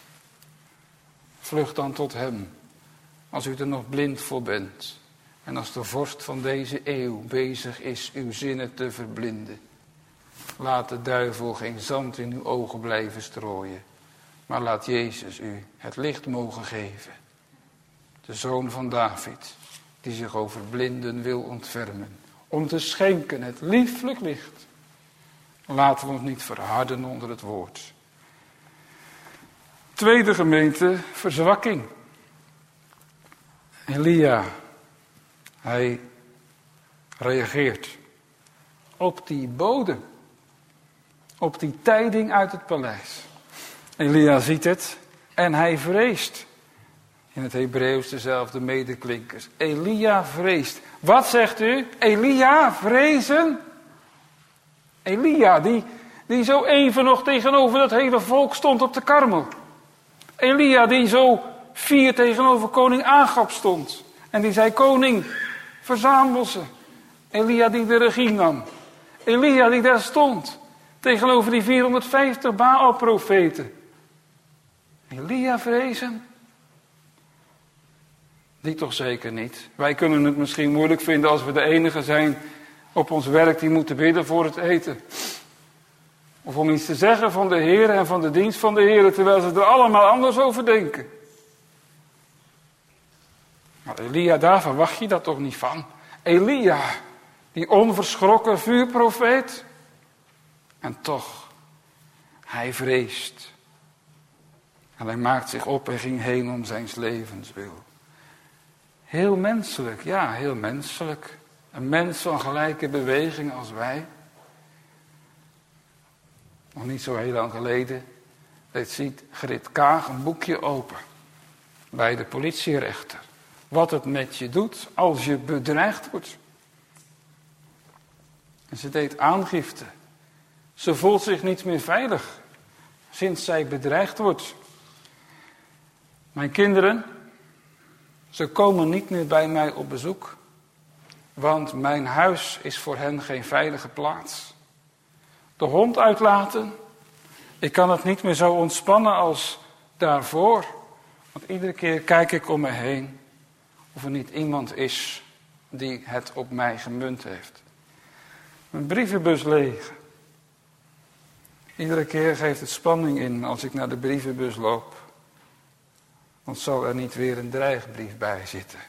Vlucht dan tot hem. Als u er nog blind voor bent. En als de vorst van deze eeuw bezig is uw zinnen te verblinden. Laat de duivel geen zand in uw ogen blijven strooien. Maar laat Jezus u het licht mogen geven. De zoon van David. Die zich over blinden wil ontfermen. Om te schenken het lieflijk licht. Laten we ons niet verharden onder het woord. Tweede gemeente, verzwakking. Elia, hij reageert op die bode. Op die tijding uit het paleis. Elia ziet het en hij vreest. In het Hebreeuws dezelfde medeklinkers. Elia vreest. Wat zegt u? Elia vrezen? Elia, die zo even nog tegenover dat hele volk stond op de Karmel. Elia, die zo fier tegenover koning Agab stond. En die zei, koning, verzamel ze. Elia die de regie nam. Elia die daar stond. Tegenover die 450 Baal-profeten. Elia vrezen? Die toch zeker niet. Wij kunnen het misschien moeilijk vinden als we de enige zijn op ons werk die moeten bidden voor het eten. Of om iets te zeggen van de Heer en van de dienst van de Heer, terwijl ze er allemaal anders over denken. Maar Elia, daar verwacht je dat toch niet van? Elia, Die onverschrokken vuurprofeet. En toch, hij vreest. En hij maakt zich op en ging heen om zijn levenswil. Heel menselijk, ja, heel menselijk. Een mens van gelijke beweging als wij. Nog niet zo heel lang geleden ziet Grit Kaag een boekje open. Bij de politierechter. Wat het met je doet als je bedreigd wordt. En ze deed aangifte. Ze voelt zich niet meer veilig. Sinds zij bedreigd wordt. Mijn kinderen, ze komen niet meer bij mij op bezoek. Want mijn huis is voor hen geen veilige plaats. De hond uitlaten. Ik kan het niet meer zo ontspannen als daarvoor. Want iedere keer kijk ik om me heen. Of er niet iemand is die het op mij gemunt heeft. Mijn brievenbus leeg. Iedere keer geeft het spanning in als ik naar de brievenbus loop. Want zal er niet weer een dreigbrief bij zitten.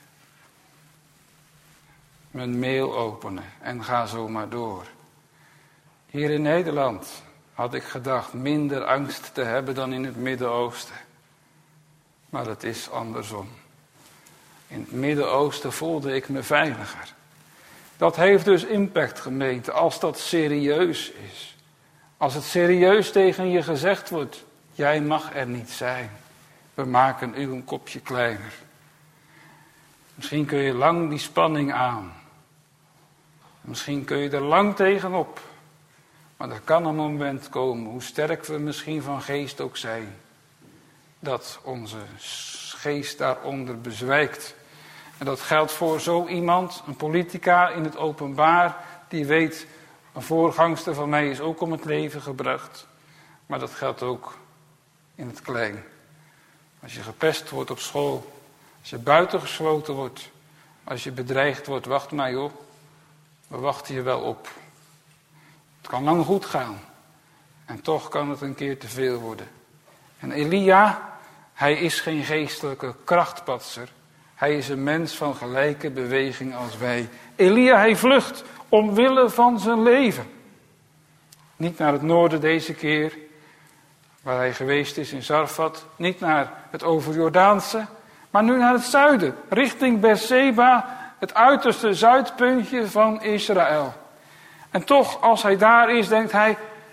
Mijn mail openen en ga zo maar door. Hier in Nederland had ik gedacht minder angst te hebben dan in het Midden-Oosten. Maar het is andersom. In het Midden-Oosten voelde ik me veiliger. Dat heeft dus impact, gemeente, als dat serieus is. Als het serieus tegen je gezegd wordt, jij mag er niet zijn. We maken u een kopje kleiner. Misschien kun je lang die spanning aan. Misschien kun je er lang tegenop. Maar er kan een moment komen, hoe sterk we misschien van geest ook zijn, dat onze geest daaronder bezwijkt. En dat geldt voor zo iemand, een politica in het openbaar, die weet, een voorgangster van mij is ook om het leven gebracht. Maar dat geldt ook in het klein. Als je gepest wordt op school, als je buitengesloten wordt, als je bedreigd wordt, wacht maar joh, we wachten je wel op. Het kan lang goed gaan. En toch kan het een keer te veel worden. En Elia, hij is geen geestelijke krachtpatser. Hij is een mens van gelijke beweging als wij. Elia, hij vlucht omwille van zijn leven. Niet naar het noorden deze keer, waar hij geweest is in Zarfat. Niet naar het overjordaanse, maar nu naar het zuiden. Richting Beerseba, het uiterste zuidpuntje van Israël. En toch, als hij daar is, denkt hij,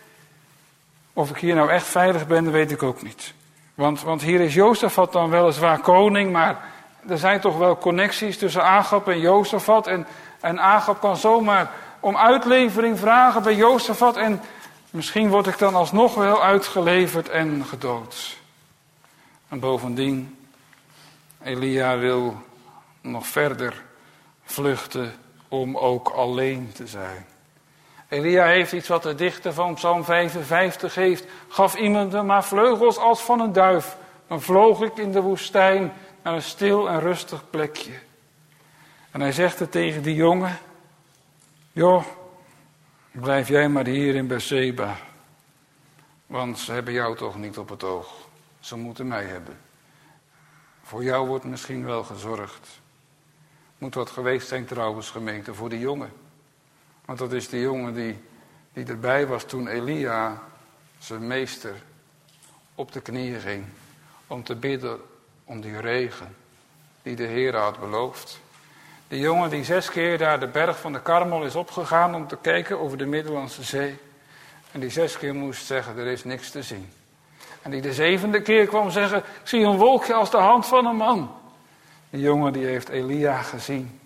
of ik hier nou echt veilig ben, dat weet ik ook niet. Want hier is Jozefat dan weliswaar koning, maar er zijn toch wel connecties tussen Agab en Jozefat. En Agab kan zomaar om uitlevering vragen bij Jozefat. En misschien word ik dan alsnog wel uitgeleverd en gedood. En bovendien, Elia wil nog verder vluchten om ook alleen te zijn. Elia heeft iets wat de dichter van Psalm 55 heeft. Gaf iemand me maar vleugels als van een duif. Dan vloog ik in de woestijn naar een stil en rustig plekje. En hij zegt het tegen die jongen. Joh, blijf jij maar hier in Beerseba. Want ze hebben jou toch niet op het oog. Ze moeten mij hebben. Voor jou wordt misschien wel gezorgd. Moet wat geweest zijn trouwens, gemeente, voor die jongen. Want dat is die jongen die erbij was toen Elia, zijn meester, op de knieën ging. Om te bidden om die regen die de Heer had beloofd. Die jongen die 6 keer daar de berg van de Karmel is opgegaan om te kijken over de Middellandse Zee. En die 6 keer moest zeggen, er is niks te zien. En die de 7e keer kwam zeggen, ik zie een wolkje als de hand van een man. Die jongen die heeft Elia gezien.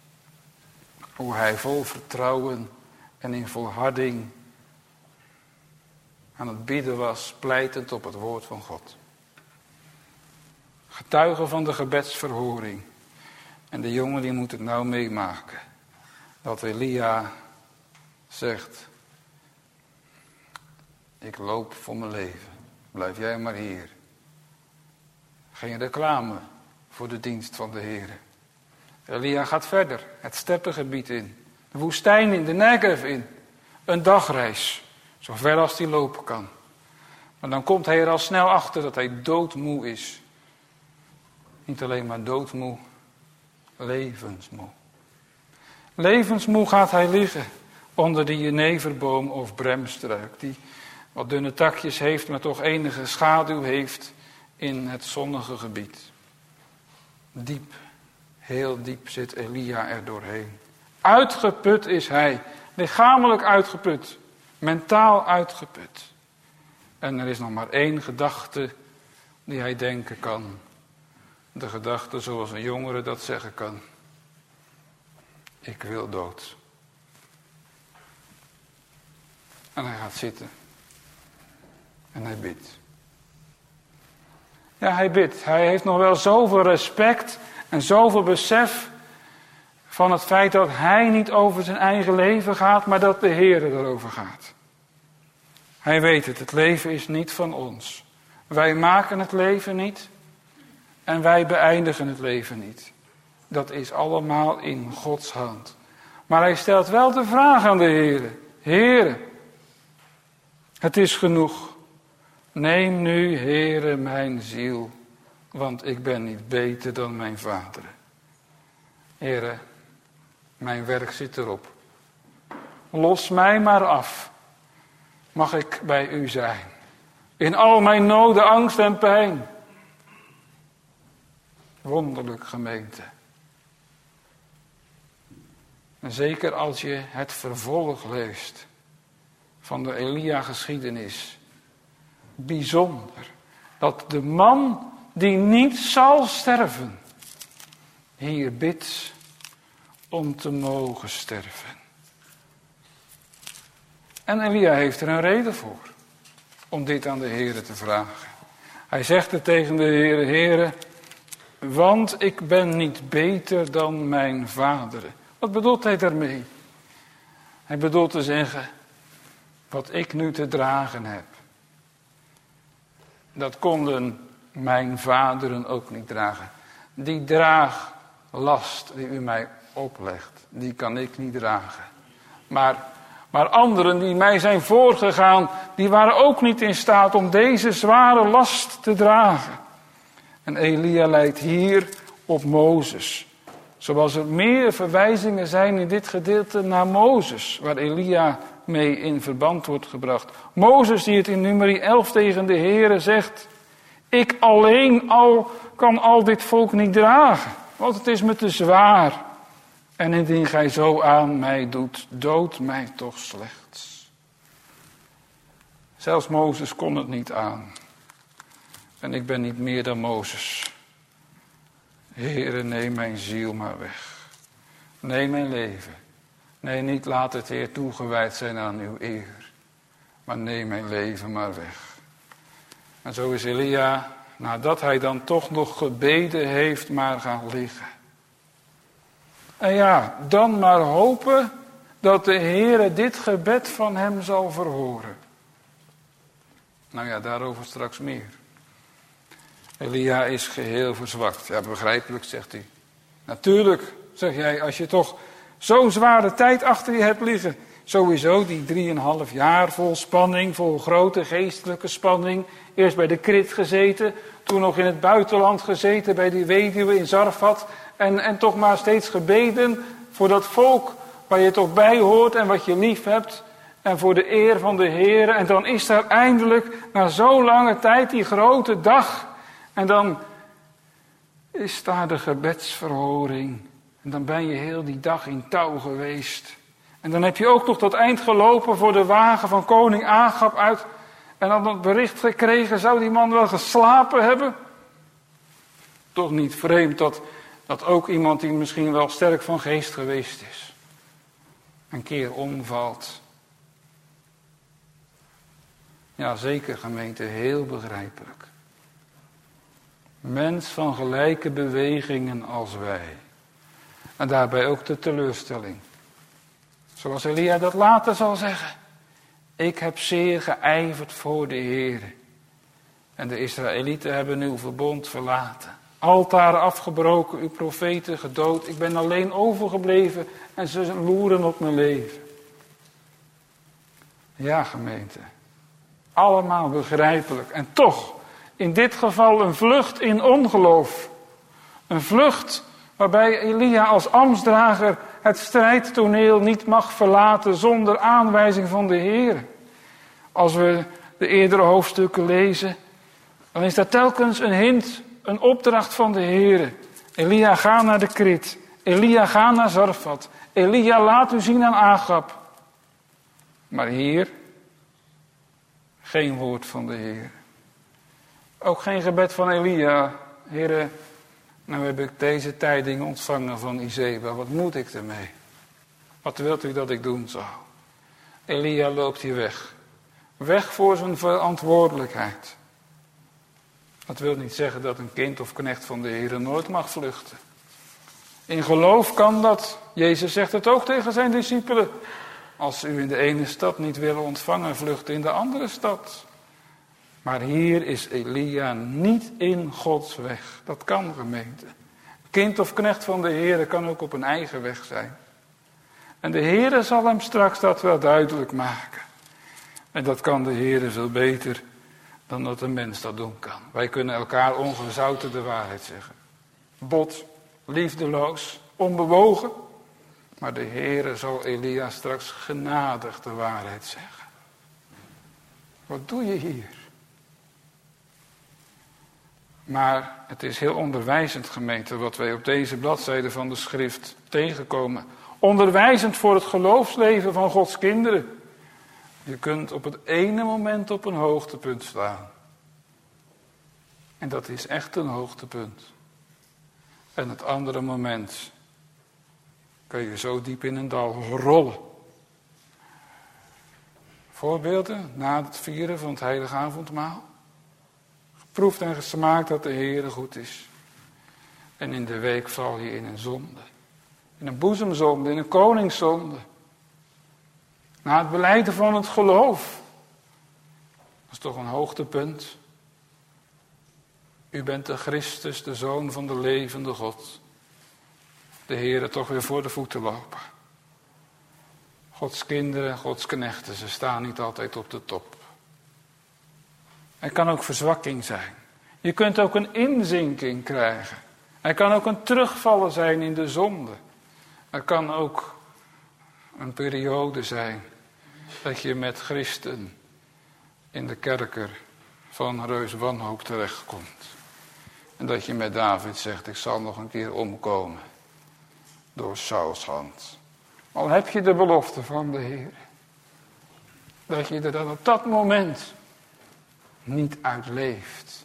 Hoe hij vol vertrouwen en in volharding aan het bidden was, pleitend op het woord van God. Getuige van de gebedsverhoring. En de jongen die moet het nou meemaken. Dat Elia zegt, ik loop voor mijn leven. Blijf jij maar hier. Geen reclame voor de dienst van de Heer. Elia gaat verder, het steppengebied in. De woestijn in, de Negev in. Een dagreis, zo ver als hij lopen kan. Maar dan komt hij er al snel achter dat hij doodmoe is. Niet alleen maar doodmoe, levensmoe. Levensmoe gaat hij liggen onder die jeneverboom of bremstruik, die wat dunne takjes heeft, maar toch enige schaduw heeft in het zonnige gebied. Diep, heel diep zit Elia er doorheen. Uitgeput is hij, lichamelijk uitgeput, mentaal uitgeput. En er is nog maar één gedachte die hij denken kan. De gedachte zoals een jongere dat zeggen kan. Ik wil dood. En hij gaat zitten. En hij bidt. Ja, hij bidt. Hij heeft nog wel zoveel respect en zoveel besef van het feit dat hij niet over zijn eigen leven gaat, maar dat de Heer erover gaat. Hij weet het leven is niet van ons. Wij maken het leven niet en wij beëindigen het leven niet. Dat is allemaal in Gods hand. Maar hij stelt wel de vraag aan de Heer. Heere, het is genoeg. Neem nu, Heere, mijn ziel, want ik ben niet beter dan mijn vader. Heere, mijn werk zit erop. Los mij maar af. Mag ik bij u zijn. In al mijn noden, angst en pijn. Wonderlijk, gemeente. En zeker als je het vervolg leest van de Elia-geschiedenis. Bijzonder. Dat de man die niet zal sterven, hier bidt om te mogen sterven. En Elia heeft er een reden voor om dit aan de Heere te vragen. Hij zegt het tegen de Heere, Heere, want ik ben niet beter dan mijn vaderen. Wat bedoelt hij daarmee? Hij bedoelt te zeggen, wat ik nu te dragen heb, dat konden mijn vaderen ook niet dragen. Die draaglast die u mij oplegt, die kan ik niet dragen. Maar anderen die mij zijn voorgegaan, die waren ook niet in staat om deze zware last te dragen. En Elia leidt hier op Mozes. Zoals er meer verwijzingen zijn in dit gedeelte naar Mozes, waar Elia mee in verband wordt gebracht. Mozes die het in Numeri 11 tegen de Heere zegt, ik alleen al kan al dit volk niet dragen, want het is me te zwaar. En indien gij zo aan mij doet, dood mij toch slechts. Zelfs Mozes kon het niet aan. En ik ben niet meer dan Mozes. Heere, neem mijn ziel maar weg. Neem mijn leven. Nee, niet laat het Heer toegewijd zijn aan uw eer. Maar neem mijn leven maar weg. En zo is Elia, nadat hij dan toch nog gebeden heeft, maar gaan liggen. En ja, dan maar hopen dat de Heere dit gebed van hem zal verhoren. Nou ja, daarover straks meer. Elia is geheel verzwakt. Ja, begrijpelijk, zegt hij. Natuurlijk, zeg jij, als je toch zo'n zware tijd achter je hebt liggen. Sowieso die 3,5 jaar vol spanning, vol grote geestelijke spanning. Eerst bij de Krit gezeten, toen nog in het buitenland gezeten, bij die weduwe in Zarfat. En toch maar steeds gebeden voor dat volk waar je toch bij hoort en wat je lief hebt. En voor de eer van de Heer. En dan is daar eindelijk, na zo'n lange tijd, die grote dag. En dan is daar de gebedsverhoring. En dan ben je heel die dag in touw geweest. En dan heb je ook nog tot eind gelopen voor de wagen van koning Agab uit. En dan het bericht gekregen, zou die man wel geslapen hebben? Toch niet vreemd dat ook iemand die misschien wel sterk van geest geweest is, een keer omvalt. Ja, zeker, gemeente, heel begrijpelijk. Mens van gelijke bewegingen als wij. En daarbij ook de teleurstelling. Zoals Elia dat later zal zeggen. Ik heb zeer geijverd voor de Heer. En de Israëlieten hebben uw verbond verlaten. Altaren afgebroken, uw profeten gedood. Ik ben alleen overgebleven en ze loeren op mijn leven. Ja, gemeente. Allemaal begrijpelijk. En toch, in dit geval een vlucht in ongeloof. Een vlucht waarbij Elia als ambtsdrager het strijdtoneel niet mag verlaten zonder aanwijzing van de Heer. Als we de eerdere hoofdstukken lezen, dan is dat telkens een hint, een opdracht van de Heer. Elia, ga naar de Krit. Elia, ga naar Zarfat. Elia, laat u zien aan Agab. Maar hier, geen woord van de Heer. Ook geen gebed van Elia. Heere, nou heb ik deze tijding ontvangen van Izeba. Wat moet ik ermee? Wat wilt u dat ik doen zou? Elia loopt hier weg. Weg voor zijn verantwoordelijkheid. Dat wil niet zeggen dat een kind of knecht van de Heer nooit mag vluchten. In geloof kan dat. Jezus zegt het ook tegen zijn discipelen. Als u in de ene stad niet willen ontvangen, vlucht in de andere stad. Maar hier is Elia niet in Gods weg. Dat kan, gemeente. Kind of knecht van de Heer kan ook op een eigen weg zijn. En de Heer zal hem straks dat wel duidelijk maken. En dat kan de Heer veel beter dan dat een mens dat doen kan. Wij kunnen elkaar ongezouten de waarheid zeggen. Bot, liefdeloos, onbewogen. Maar de Heer zal Elia straks genadig de waarheid zeggen. Wat doe je hier? Maar het is heel onderwijzend, gemeente, wat wij op deze bladzijde van de schrift tegenkomen. Onderwijzend voor het geloofsleven van Gods kinderen. Je kunt op het ene moment op een hoogtepunt staan. En dat is echt een hoogtepunt. En het andere moment kun je zo diep in een dal rollen. Voorbeelden na het vieren van het heilige avondmaal. Geproefd en gesmaakt dat de Heere goed is. En in de week val je in een zonde. In een boezemzonde, in een koningszonde. Na het belijden van het geloof. Dat is toch een hoogtepunt. U bent de Christus, de Zoon van de levende God. De Heere toch weer voor de voeten lopen. Gods kinderen, Gods knechten, ze staan niet altijd op de top. Er kan ook verzwakking zijn. Je kunt ook een inzinking krijgen. Er kan ook een terugvallen zijn in de zonde. Er kan ook een periode zijn dat je met christen in de kerker van reus wanhoop terechtkomt. En dat je met David zegt, ik zal nog een keer omkomen door Sauls hand. Al heb je de belofte van de Heer. Dat je er dan op dat moment niet uit leeft.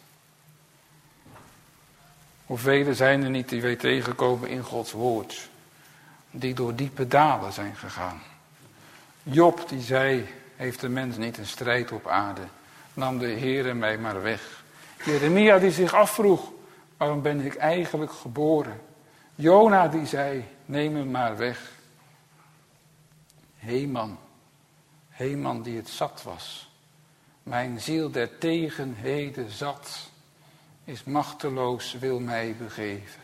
Hoeveel zijn er niet die wij tegenkomen in Gods woord. Die door diepe dalen zijn gegaan. Job die zei, heeft de mens niet een strijd op aarde. Nam de Heere mij maar weg. Jeremia die zich afvroeg, waarom ben ik eigenlijk geboren? Jona die zei, neem me maar weg. Heman die het zat was. Mijn ziel der tegenheden zat, is machteloos, wil mij begeven.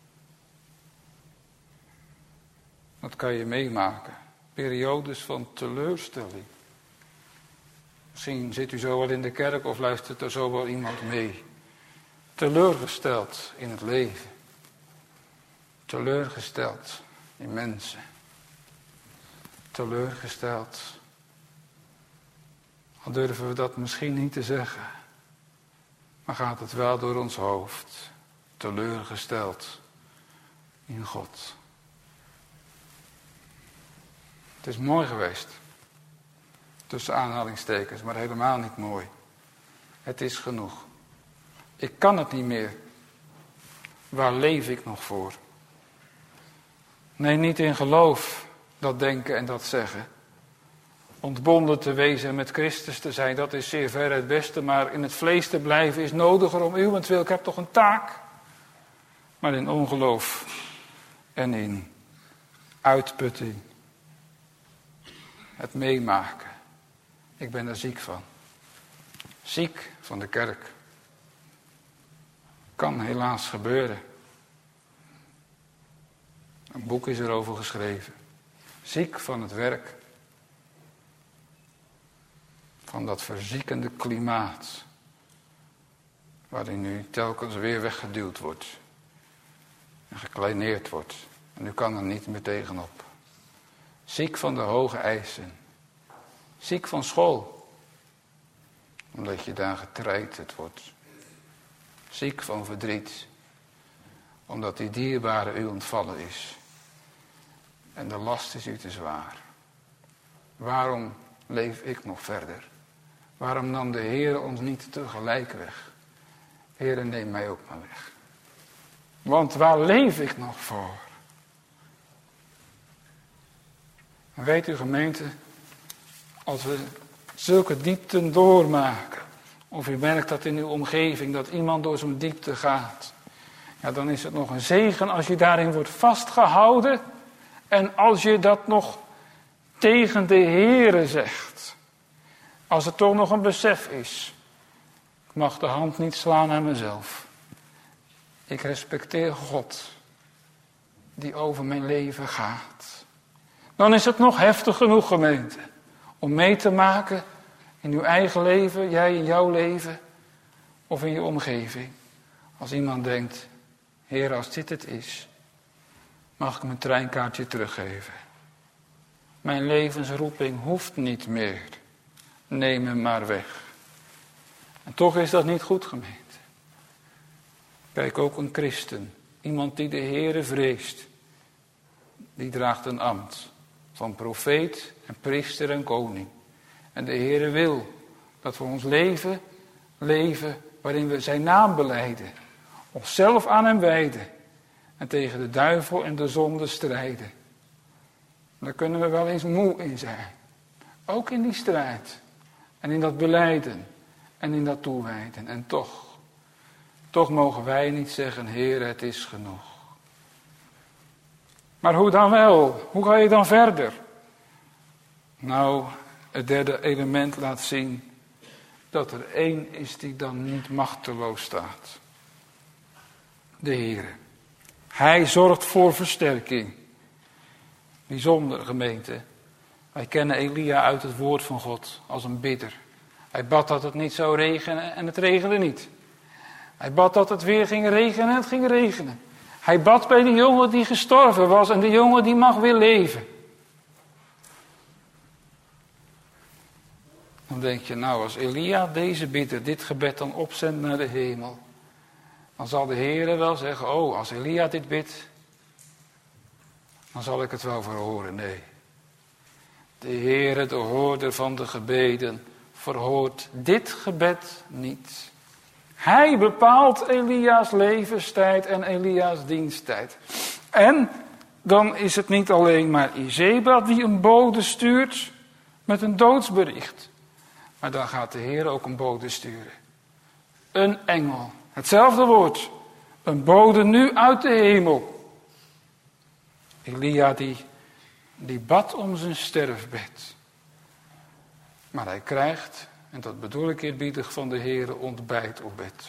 Dat kan je meemaken. Periodes van teleurstelling. Misschien zit u zo wel in de kerk of luistert er zo wel iemand mee. Teleurgesteld in het leven. Teleurgesteld in mensen. Teleurgesteld. Al durven we dat misschien niet te zeggen. Maar gaat het wel door ons hoofd. Teleurgesteld in God. Het is mooi geweest. Tussen aanhalingstekens, maar helemaal niet mooi. Het is genoeg. Ik kan het niet meer. Waar leef ik nog voor? Nee, niet in geloof, dat denken en dat zeggen. Ontbonden te wezen en met Christus te zijn, dat is zeer ver het beste. Maar in het vlees te blijven is nodiger om uwentwil. Ik heb toch een taak. Maar in ongeloof en in uitputting. Het meemaken. Ik ben er ziek van. Ziek van de kerk. Kan helaas gebeuren. Een boek is erover geschreven. Ziek van het werk. Van dat verziekende klimaat. Waarin u telkens weer weggeduwd wordt. En gekleineerd wordt. En u kan er niet meer tegenop. Ziek van de hoge eisen. Ziek van school. Omdat je daar getreiterd wordt. Ziek van verdriet. Omdat die dierbare u ontvallen is. En de last is u te zwaar. Waarom leef ik nog verder? Waarom nam de Heer ons niet tegelijk weg? Heere, neem mij ook maar weg. Want waar leef ik nog voor? En weet u, gemeente, als we zulke diepten doormaken, of u merkt dat in uw omgeving, dat iemand door zo'n diepte gaat, ja, dan is het nog een zegen als je daarin wordt vastgehouden en als je dat nog tegen de Heere zegt. Als er toch nog een besef is. Ik mag de hand niet slaan aan mezelf. Ik respecteer God die over mijn leven gaat. Dan is het nog heftig genoeg, gemeente, om mee te maken in uw eigen leven, jij in jouw leven of in je omgeving. Als iemand denkt, Heer, als dit het is, mag ik mijn treinkaartje teruggeven. Mijn levensroeping hoeft niet meer. Neem hem maar weg. En toch is dat niet goed, gemeente. Kijk, ook een christen, iemand die de Heere vreest, die draagt een ambt van profeet en priester en koning. En de Heere wil dat we ons leven waarin we zijn naam belijden, onszelf aan hem wijden en tegen de duivel en de zonde strijden. Daar kunnen we wel eens moe in zijn. Ook in die strijd. En in dat belijden. En in dat toewijden. En toch mogen wij niet zeggen, Heer, het is genoeg. Maar hoe dan wel? Hoe ga je dan verder? Nou, het derde element laat zien dat er één is die dan niet machteloos staat. De Heere. Hij zorgt voor versterking. Bijzonder, gemeente. Wij kennen Elia uit het woord van God als een bidder. Hij bad dat het niet zou regenen en het regende niet. Hij bad dat het weer ging regenen en het ging regenen. Hij bad bij de jongen die gestorven was en de jongen die mag weer leven. Dan denk je, nou, als Elia deze bidder dit gebed dan opzendt naar de hemel, dan zal de Heere wel zeggen, oh, als Elia dit bidt, dan zal ik het wel verhoren. Nee. De Heere, de hoorder van de gebeden, verhoort dit gebed niet. Hij bepaalt Elia's levenstijd en Elia's diensttijd. En dan is het niet alleen maar Izeba die een bode stuurt met een doodsbericht. Maar dan gaat de Heer ook een bode sturen. Een engel. Hetzelfde woord. Een bode nu uit de hemel. Elia die bad om zijn sterfbed. Maar hij krijgt, en dat bedoel ik eerbiedig, van de Heere ontbijt op bed.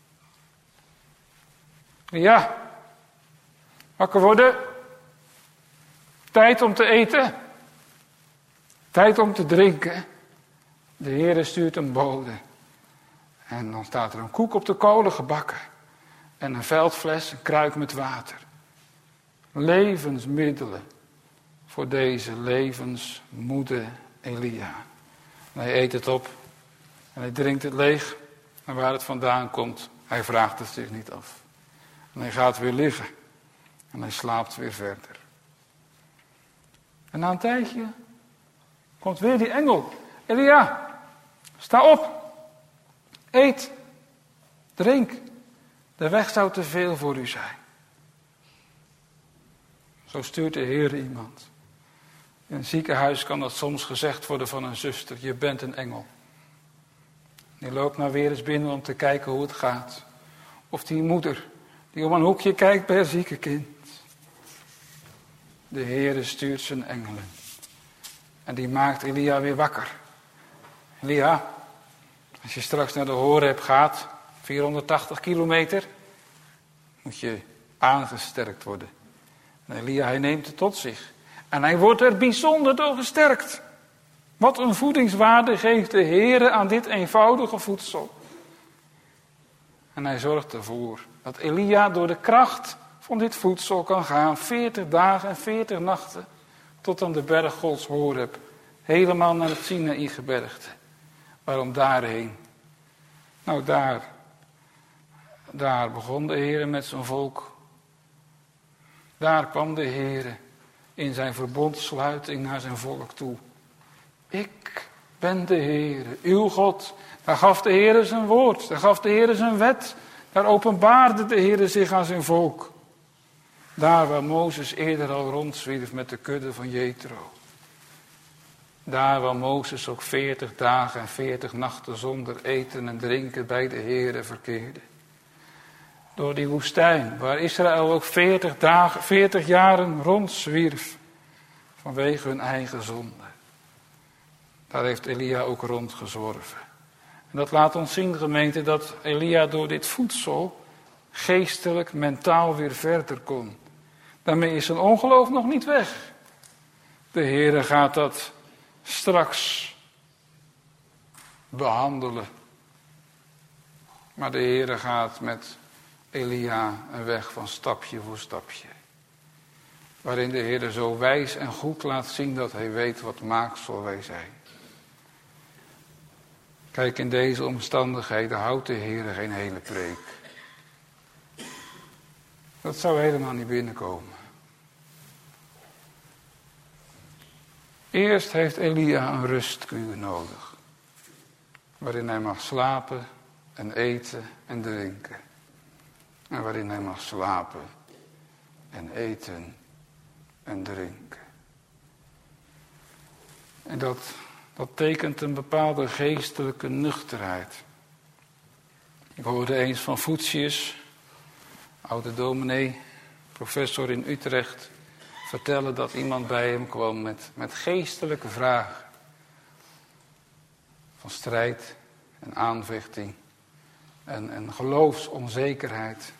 Ja, wakker worden. Tijd om te eten. Tijd om te drinken. De Heere stuurt een bode. En dan staat er een koek op de kolen gebakken. En een veldfles, een kruik met water. Levensmiddelen voor deze levensmoede Elia. En hij eet het op en hij drinkt het leeg. En waar het vandaan komt, hij vraagt het zich niet af. En hij gaat weer liggen en hij slaapt weer verder. En na een tijdje komt weer die engel. Elia, sta op, eet, drink. De weg zou te veel voor u zijn. Zo stuurt de Heer iemand. In een ziekenhuis kan dat soms gezegd worden van een zuster. Je bent een engel. Die loopt nou weer eens binnen om te kijken hoe het gaat. Of die moeder die om een hoekje kijkt bij haar zieke kind. De Heer stuurt zijn engelen. En die maakt Elia weer wakker. Elia, als je straks naar de Horeb gaat, 480 kilometer, moet je aangesterkt worden. En Elia, hij neemt het tot zich. En hij wordt er bijzonder door gesterkt. Wat een voedingswaarde geeft de Heere aan dit eenvoudige voedsel. En hij zorgt ervoor dat Elia door de kracht van dit voedsel kan gaan. 40 dagen en 40 nachten tot aan de berg Gods Horeb, helemaal naar het Sinaï-gebergte. Waarom daarheen? Nou, daar begon de Heer met zijn volk. Daar kwam de Heer in zijn verbondsluiting naar zijn volk toe. Ik ben de Heer, uw God. Daar gaf de Heer zijn woord, daar gaf de Heer zijn wet. Daar openbaarde de Heer zich aan zijn volk. Daar waar Mozes eerder al rondzwierf met de kudde van Jethro. Daar waar Mozes ook 40 dagen en 40 nachten zonder eten en drinken bij de Heere verkeerde. Door die woestijn, waar Israël ook 40 jaren rondzwierf. Vanwege hun eigen zonde. Daar heeft Elia ook rondgezworven. En dat laat ons zien, gemeente, dat Elia door dit voedsel geestelijk, mentaal weer verder kon. Daarmee is zijn ongeloof nog niet weg. De Heere gaat dat straks behandelen. Maar de Heere gaat met Elia een weg van stapje voor stapje. Waarin de Heere zo wijs en goed laat zien dat hij weet wat maaksel wij zijn. Kijk, in deze omstandigheden houdt de Heere geen hele preek. Dat zou helemaal niet binnenkomen. Eerst heeft Elia een rustkuur nodig. Waarin hij mag slapen en eten en drinken. En waarin hij mag slapen en eten en drinken. En dat tekent een bepaalde geestelijke nuchterheid. Ik hoorde eens van Voetius, oude dominee, professor in Utrecht, vertellen dat iemand bij hem kwam met geestelijke vragen. Van strijd en aanvechting en geloofsonzekerheid.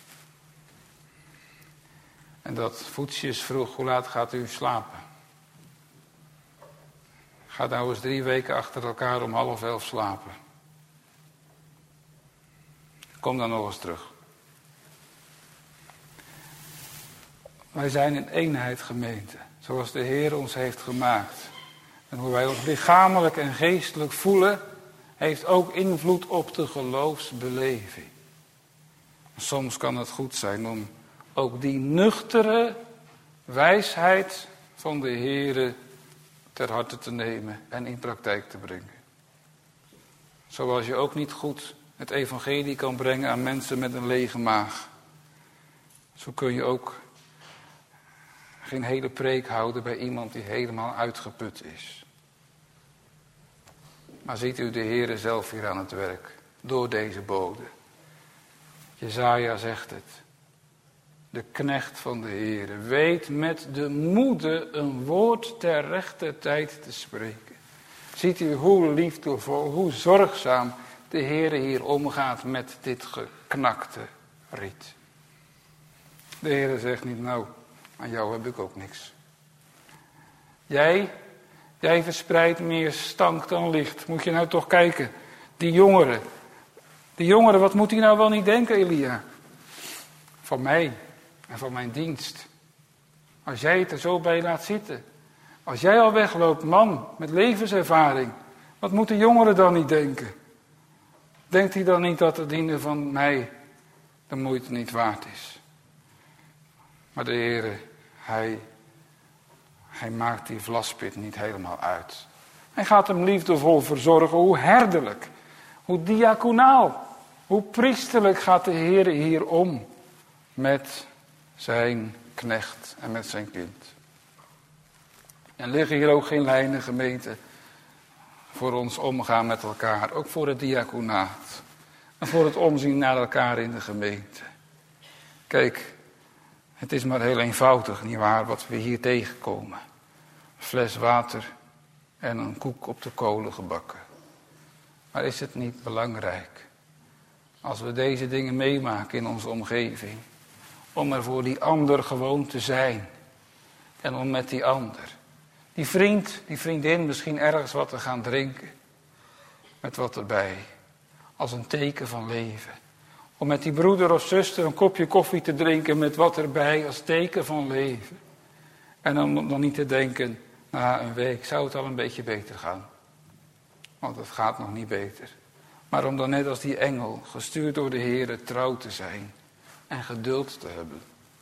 En dat Voetius vroeg, hoe laat gaat u slapen? Ga nou eens 3 weken achter elkaar om 10:30 slapen. Kom dan nog eens terug. Wij zijn een eenheid gemeente, zoals de Heer ons heeft gemaakt. En hoe wij ons lichamelijk en geestelijk voelen, heeft ook invloed op de geloofsbeleving. Soms kan het goed zijn om ook die nuchtere wijsheid van de Heer ter harte te nemen en in praktijk te brengen. Zoals je ook niet goed het evangelie kan brengen aan mensen met een lege maag. Zo kun je ook geen hele preek houden bij iemand die helemaal uitgeput is. Maar ziet u de Heere zelf hier aan het werk, door deze bode. Jesaja zegt het. De knecht van de Heere weet met de moede een woord ter rechte tijd te spreken. Ziet u hoe liefdevol, hoe zorgzaam de Heere hier omgaat met dit geknakte riet. De Heere zegt niet, nou, aan jou heb ik ook niks. Jij verspreidt meer stank dan licht. Moet je nou toch kijken. Die jongeren, wat moet hij nou wel niet denken, Elia? Van mij en van mijn dienst. Als jij het er zo bij laat zitten. Als jij al wegloopt, man, met levenservaring. Wat moeten jongeren dan niet denken? Denkt hij dan niet dat het dienen van mij de moeite niet waard is? Maar de Heere, hij maakt die vlaspit niet helemaal uit. Hij gaat hem liefdevol verzorgen. Hoe herderlijk, hoe diaconaal, hoe priesterlijk gaat de Heere hier om met zijn knecht en met zijn kind. En liggen hier ook geen lijnen, gemeente, voor ons omgaan met elkaar. Ook voor het diaconaat. En voor het omzien naar elkaar in de gemeente. Kijk, het is maar heel eenvoudig, nietwaar, wat we hier tegenkomen. Een fles water en een koek op de kolen gebakken. Maar is het niet belangrijk, als we deze dingen meemaken in onze omgeving, om er voor die ander gewoon te zijn. En om met die ander, die vriend, die vriendin misschien ergens wat te gaan drinken. Met wat erbij. Als een teken van leven. Om met die broeder of zuster een kopje koffie te drinken met wat erbij als teken van leven. En om dan niet te denken, na een week zou het al een beetje beter gaan. Want het gaat nog niet beter. Maar om dan net als die engel, gestuurd door de Heer, trouw te zijn. En geduld te hebben.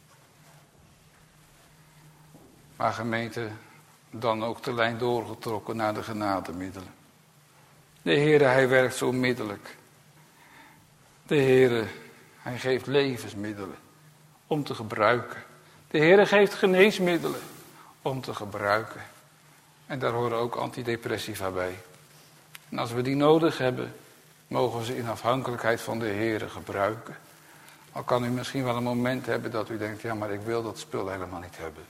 Maar gemeente, dan ook de lijn doorgetrokken naar de genademiddelen. De Heer, hij werkt zo onmiddellijk. De Heer, hij geeft levensmiddelen om te gebruiken. De Heer geeft geneesmiddelen om te gebruiken. En daar horen ook antidepressiva bij. En als we die nodig hebben, mogen we ze in afhankelijkheid van de Heer gebruiken. Al kan u misschien wel een moment hebben dat u denkt, ja, maar ik wil dat spul helemaal niet hebben.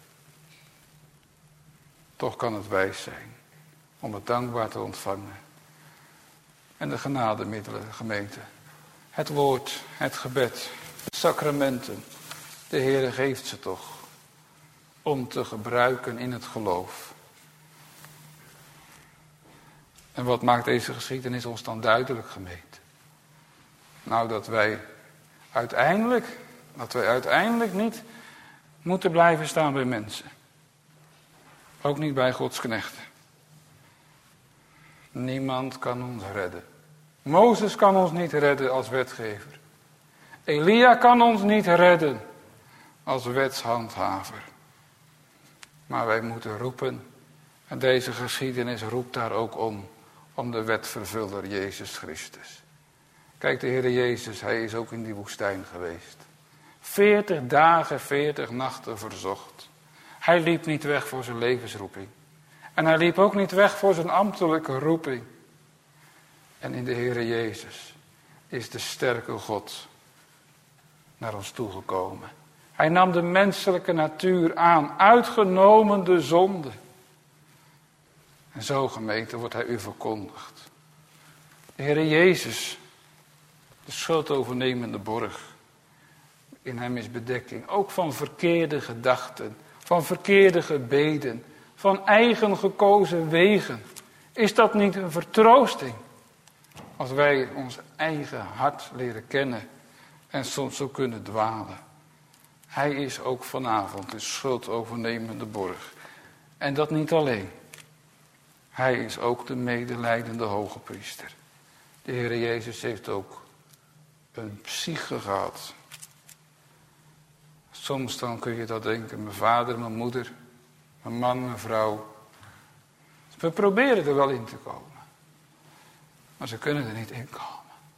Toch kan het wijs zijn om het dankbaar te ontvangen. En de genademiddelen, gemeente. Het woord, het gebed, sacramenten. De Heer geeft ze toch om te gebruiken in het geloof. En wat maakt deze geschiedenis ons dan duidelijk, gemeente? Nou, dat wij uiteindelijk niet moeten blijven staan bij mensen. Ook niet bij Gods knechten. Niemand kan ons redden. Mozes kan ons niet redden als wetgever. Elia kan ons niet redden als wetshandhaver. Maar wij moeten roepen. En deze geschiedenis roept daar ook om de wetvervuller Jezus Christus. Kijk, de Heer Jezus, hij is ook in die woestijn geweest. 40 dagen, 40 nachten verzocht. Hij liep niet weg voor zijn levensroeping. En hij liep ook niet weg voor zijn ambtelijke roeping. En in de Heer Jezus is de sterke God naar ons toegekomen. Hij nam de menselijke natuur aan, uitgenomen de zonde. En zo, gemeente, wordt hij u verkondigd. De Heer Jezus, de schuldovernemende borg. In hem is bedekking, ook van verkeerde gedachten, van verkeerde gebeden, van eigen gekozen wegen. Is dat niet een vertroosting? Als wij ons eigen hart leren kennen en soms zo kunnen dwalen. Hij is ook vanavond de schuldovernemende borg. En dat niet alleen. Hij is ook de medelijdende hoge priester. De Heer Jezus heeft ook een psyche gehad. Soms dan kun je dat denken, mijn vader, mijn moeder, mijn man, mijn vrouw. We proberen er wel in te komen. Maar ze kunnen er niet in komen.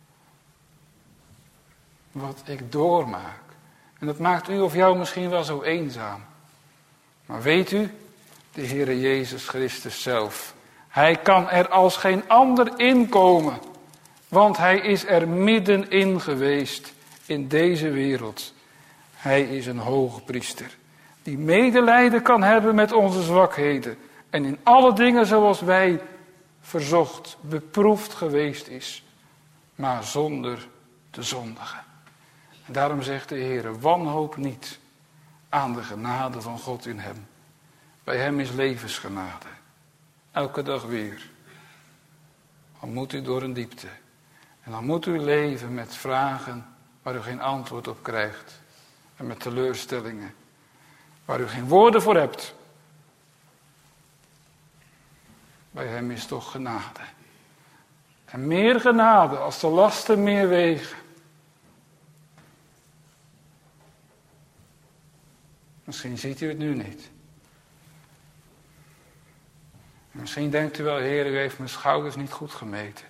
Wat ik doormaak. En dat maakt u of jou misschien wel zo eenzaam. Maar weet u, de Heere Jezus Christus zelf. Hij kan er als geen ander inkomen. Want hij is er middenin geweest in deze wereld. Hij is een hoge priester. Die medelijden kan hebben met onze zwakheden. En in alle dingen zoals wij verzocht, beproefd geweest is. Maar zonder te zondigen. En daarom zegt de Heer, wanhoop niet aan de genade van God in hem. Bij hem is levensgenade. Elke dag weer. Dan moet u door een diepte. En dan moet u leven met vragen waar u geen antwoord op krijgt. En met teleurstellingen waar u geen woorden voor hebt. Bij hem is toch genade. En meer genade als de lasten meer wegen. Misschien ziet u het nu niet. Misschien denkt u wel, Heer, u heeft mijn schouders niet goed gemeten.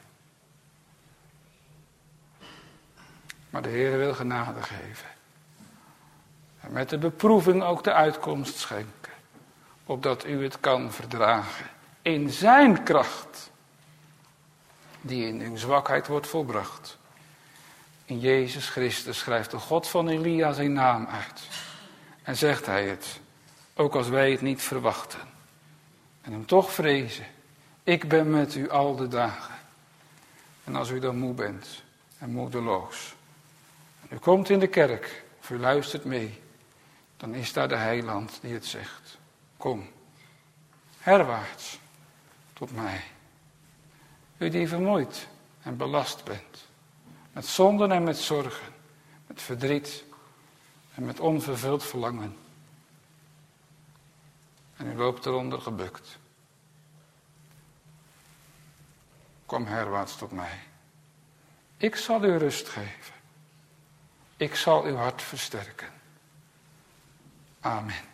Maar de Heer wil genade geven. En met de beproeving ook de uitkomst schenken. Opdat u het kan verdragen. In zijn kracht. Die in uw zwakheid wordt volbracht. In Jezus Christus schrijft de God van Elia zijn naam uit. En zegt hij het. Ook als wij het niet verwachten. En hem toch vrezen. Ik ben met u al de dagen. En als u dan moe bent. En moedeloos. En u komt in de kerk. Of u luistert mee. Dan is daar de heiland die het zegt. Kom. Herwaarts. Tot mij. U die vermoeid en belast bent. Met zonden en met zorgen. Met verdriet. En met onvervuld verlangen. En u loopt eronder gebukt. Kom herwaarts tot mij. Ik zal u rust geven. Ik zal uw hart versterken. Amen.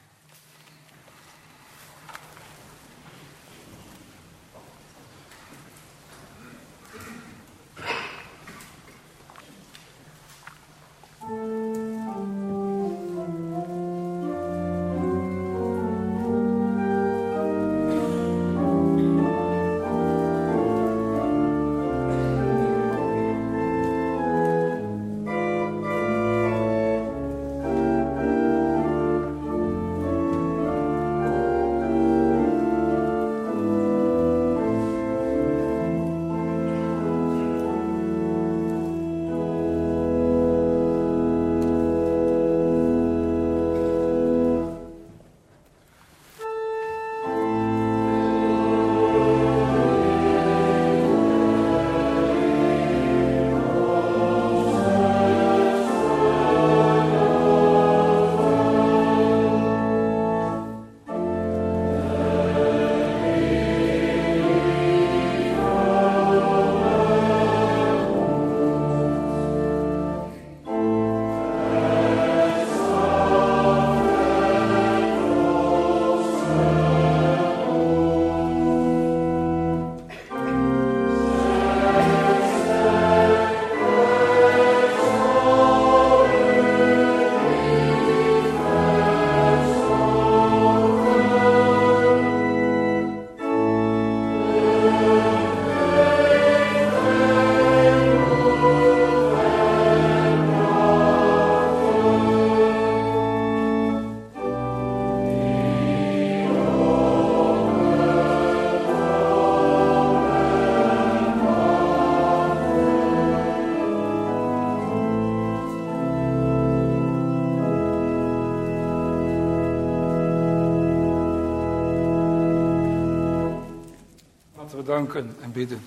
Danken en bidden.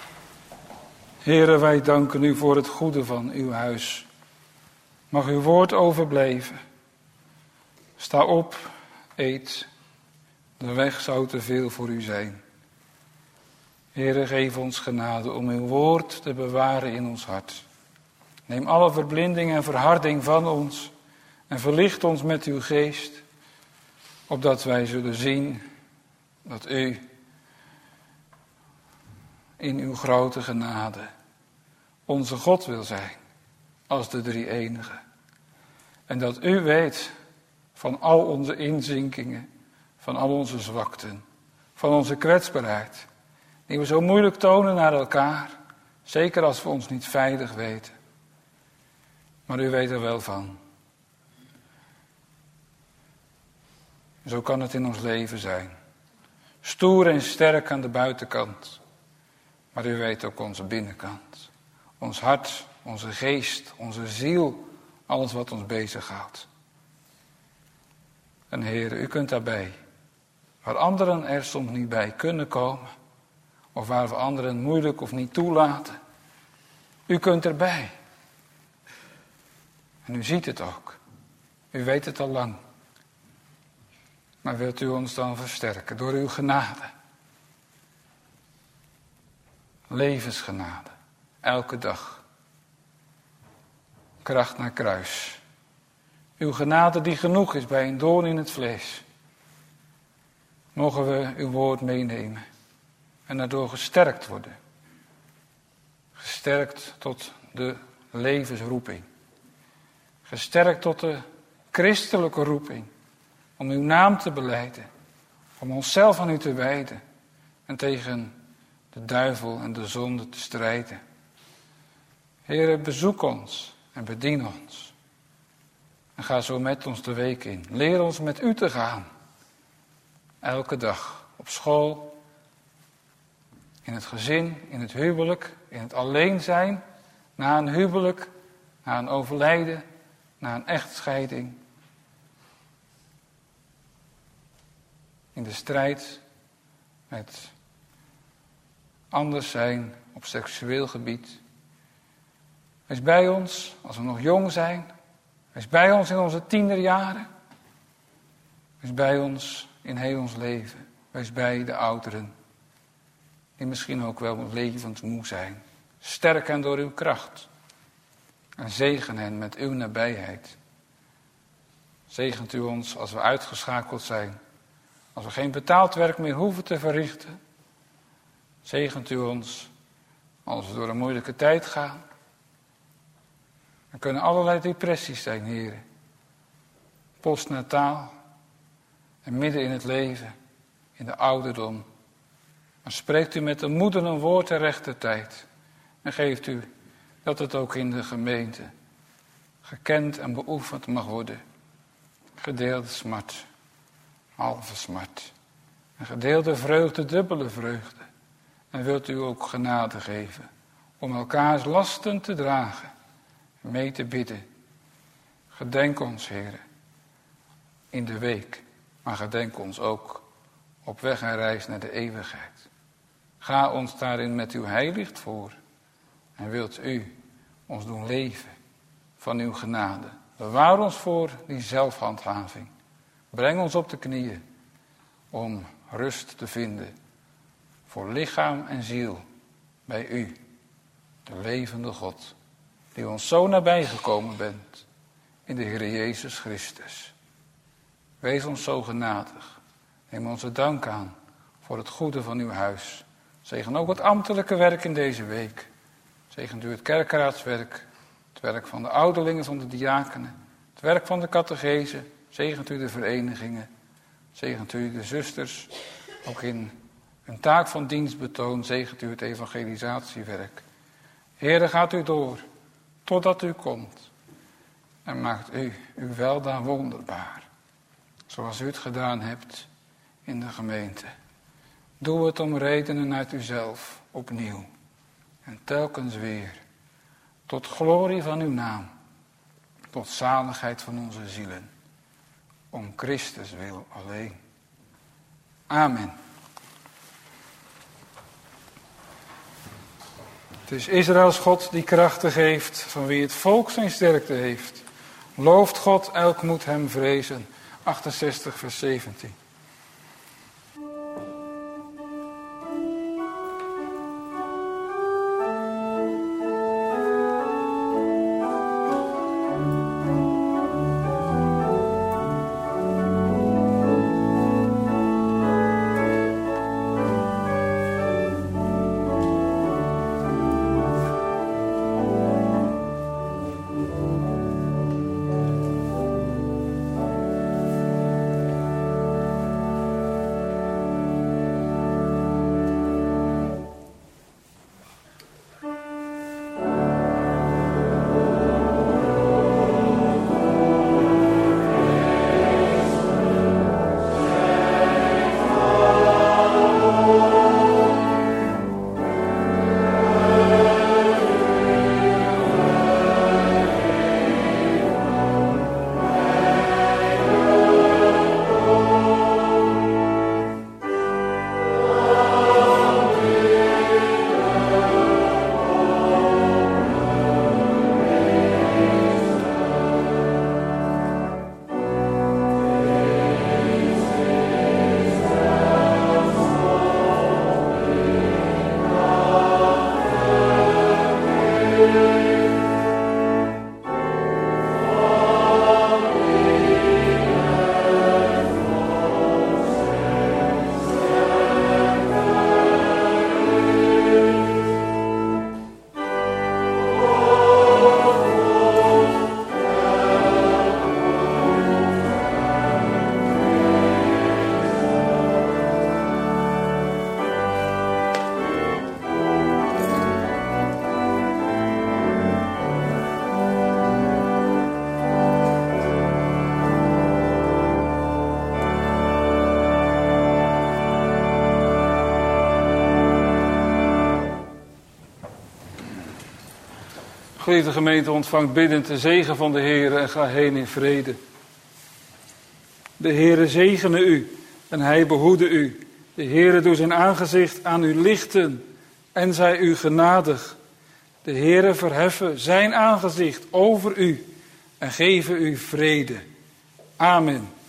Heere, wij danken u voor het goede van uw huis. Mag uw woord overblijven. Sta op, eet. De weg zou te veel voor u zijn. Heere, geef ons genade om uw woord te bewaren in ons hart. Neem alle verblinding en verharding van ons en verlicht ons met uw geest, opdat wij zullen zien dat u in uw grote genade onze God wil zijn, als de drie-enige. En dat u weet van al onze inzinkingen, van al onze zwakten, van onze kwetsbaarheid, die we zo moeilijk tonen naar elkaar, zeker als we ons niet veilig weten. Maar u weet er wel van. Zo kan het in ons leven zijn. Stoer en sterk aan de buitenkant. Maar u weet ook onze binnenkant. Ons hart, onze geest, onze ziel. Alles wat ons bezighoudt. En Heer, u kunt daarbij. Waar anderen er soms niet bij kunnen komen. Of waar we anderen moeilijk of niet toelaten. U kunt erbij. En u ziet het ook. U weet het al lang. Maar wilt u ons dan versterken door uw genade. Levensgenade. Elke dag. Kracht naar kruis. Uw genade die genoeg is bij een doorn in het vlees. Mogen we uw woord meenemen. En daardoor gesterkt worden. Gesterkt tot de levensroeping. Gesterkt tot de christelijke roeping. Om uw naam te belijden. Om onszelf aan u te wijden. En tegen de duivel en de zonde te strijden. Heere, bezoek ons en bedien ons. En ga zo met ons de week in. Leer ons met u te gaan. Elke dag. Op school. In het gezin. In het huwelijk. In het alleen zijn. Na een huwelijk. Na een overlijden. Na een echtscheiding. In de strijd met anders zijn op seksueel gebied. Wees bij ons als we nog jong zijn. Wees bij ons in onze tienerjaren. Wees bij ons in heel ons leven. Wees bij de ouderen, die misschien ook wel levensmoe zijn. Sterk hen door uw kracht. En zegen hen met uw nabijheid. Zegent u ons als we uitgeschakeld zijn. Als we geen betaald werk meer hoeven te verrichten. Zegent u ons als we door een moeilijke tijd gaan. Er kunnen allerlei depressies zijn, heren. Postnataal. En midden in het leven. In de ouderdom. Maar spreekt u met de moeder een woord ter rechte tijd. En geeft u dat het ook in de gemeente gekend en beoefend mag worden. Gedeelde smart, halve smart. En gedeelde vreugde, dubbele vreugde. En wilt u ook genade geven om elkaars lasten te dragen. Mee te bidden. Gedenk ons, heren, in de week. Maar gedenk ons ook op weg en reis naar de eeuwigheid. Ga ons daarin met uw heiligt voor. En wilt u ons doen leven van uw genade. Bewaar ons voor die zelfhandhaving. Breng ons op de knieën om rust te vinden voor lichaam en ziel bij u, de levende God, die ons zo nabij gekomen bent in de Heer Jezus Christus. Wees ons zo genadig. Neem onze dank aan voor het goede van uw huis. Zegen ook het ambtelijke werk in deze week. Zegent u het kerkraadswerk, het werk van de ouderlingen, van de diakenen, het werk van de catechese. Zegent u de verenigingen. Zegent u de zusters, ook in een taak van dienstbetoon. Zegent u het evangelisatiewerk. Heere, gaat u door, totdat u komt. En maakt u uw weldaad wonderbaar. Zoals u het gedaan hebt in de gemeente. Doe het om redenen uit uzelf opnieuw. En telkens weer. Tot glorie van uw naam. Tot zaligheid van onze zielen. Om Christus wil alleen. Amen. Het is Israëls God die krachten geeft, van wie het volk zijn sterkte heeft. Looft God, elk moet hem vrezen. 68 vers 17. Geliefde gemeente, ontvangt biddend de zegen van de Heer en ga heen in vrede. De Heere zegene u en hij behoede u. De Heere doet zijn aangezicht aan u lichten en zij u genadig. De Heere verheffen zijn aangezicht over u en geven u vrede. Amen.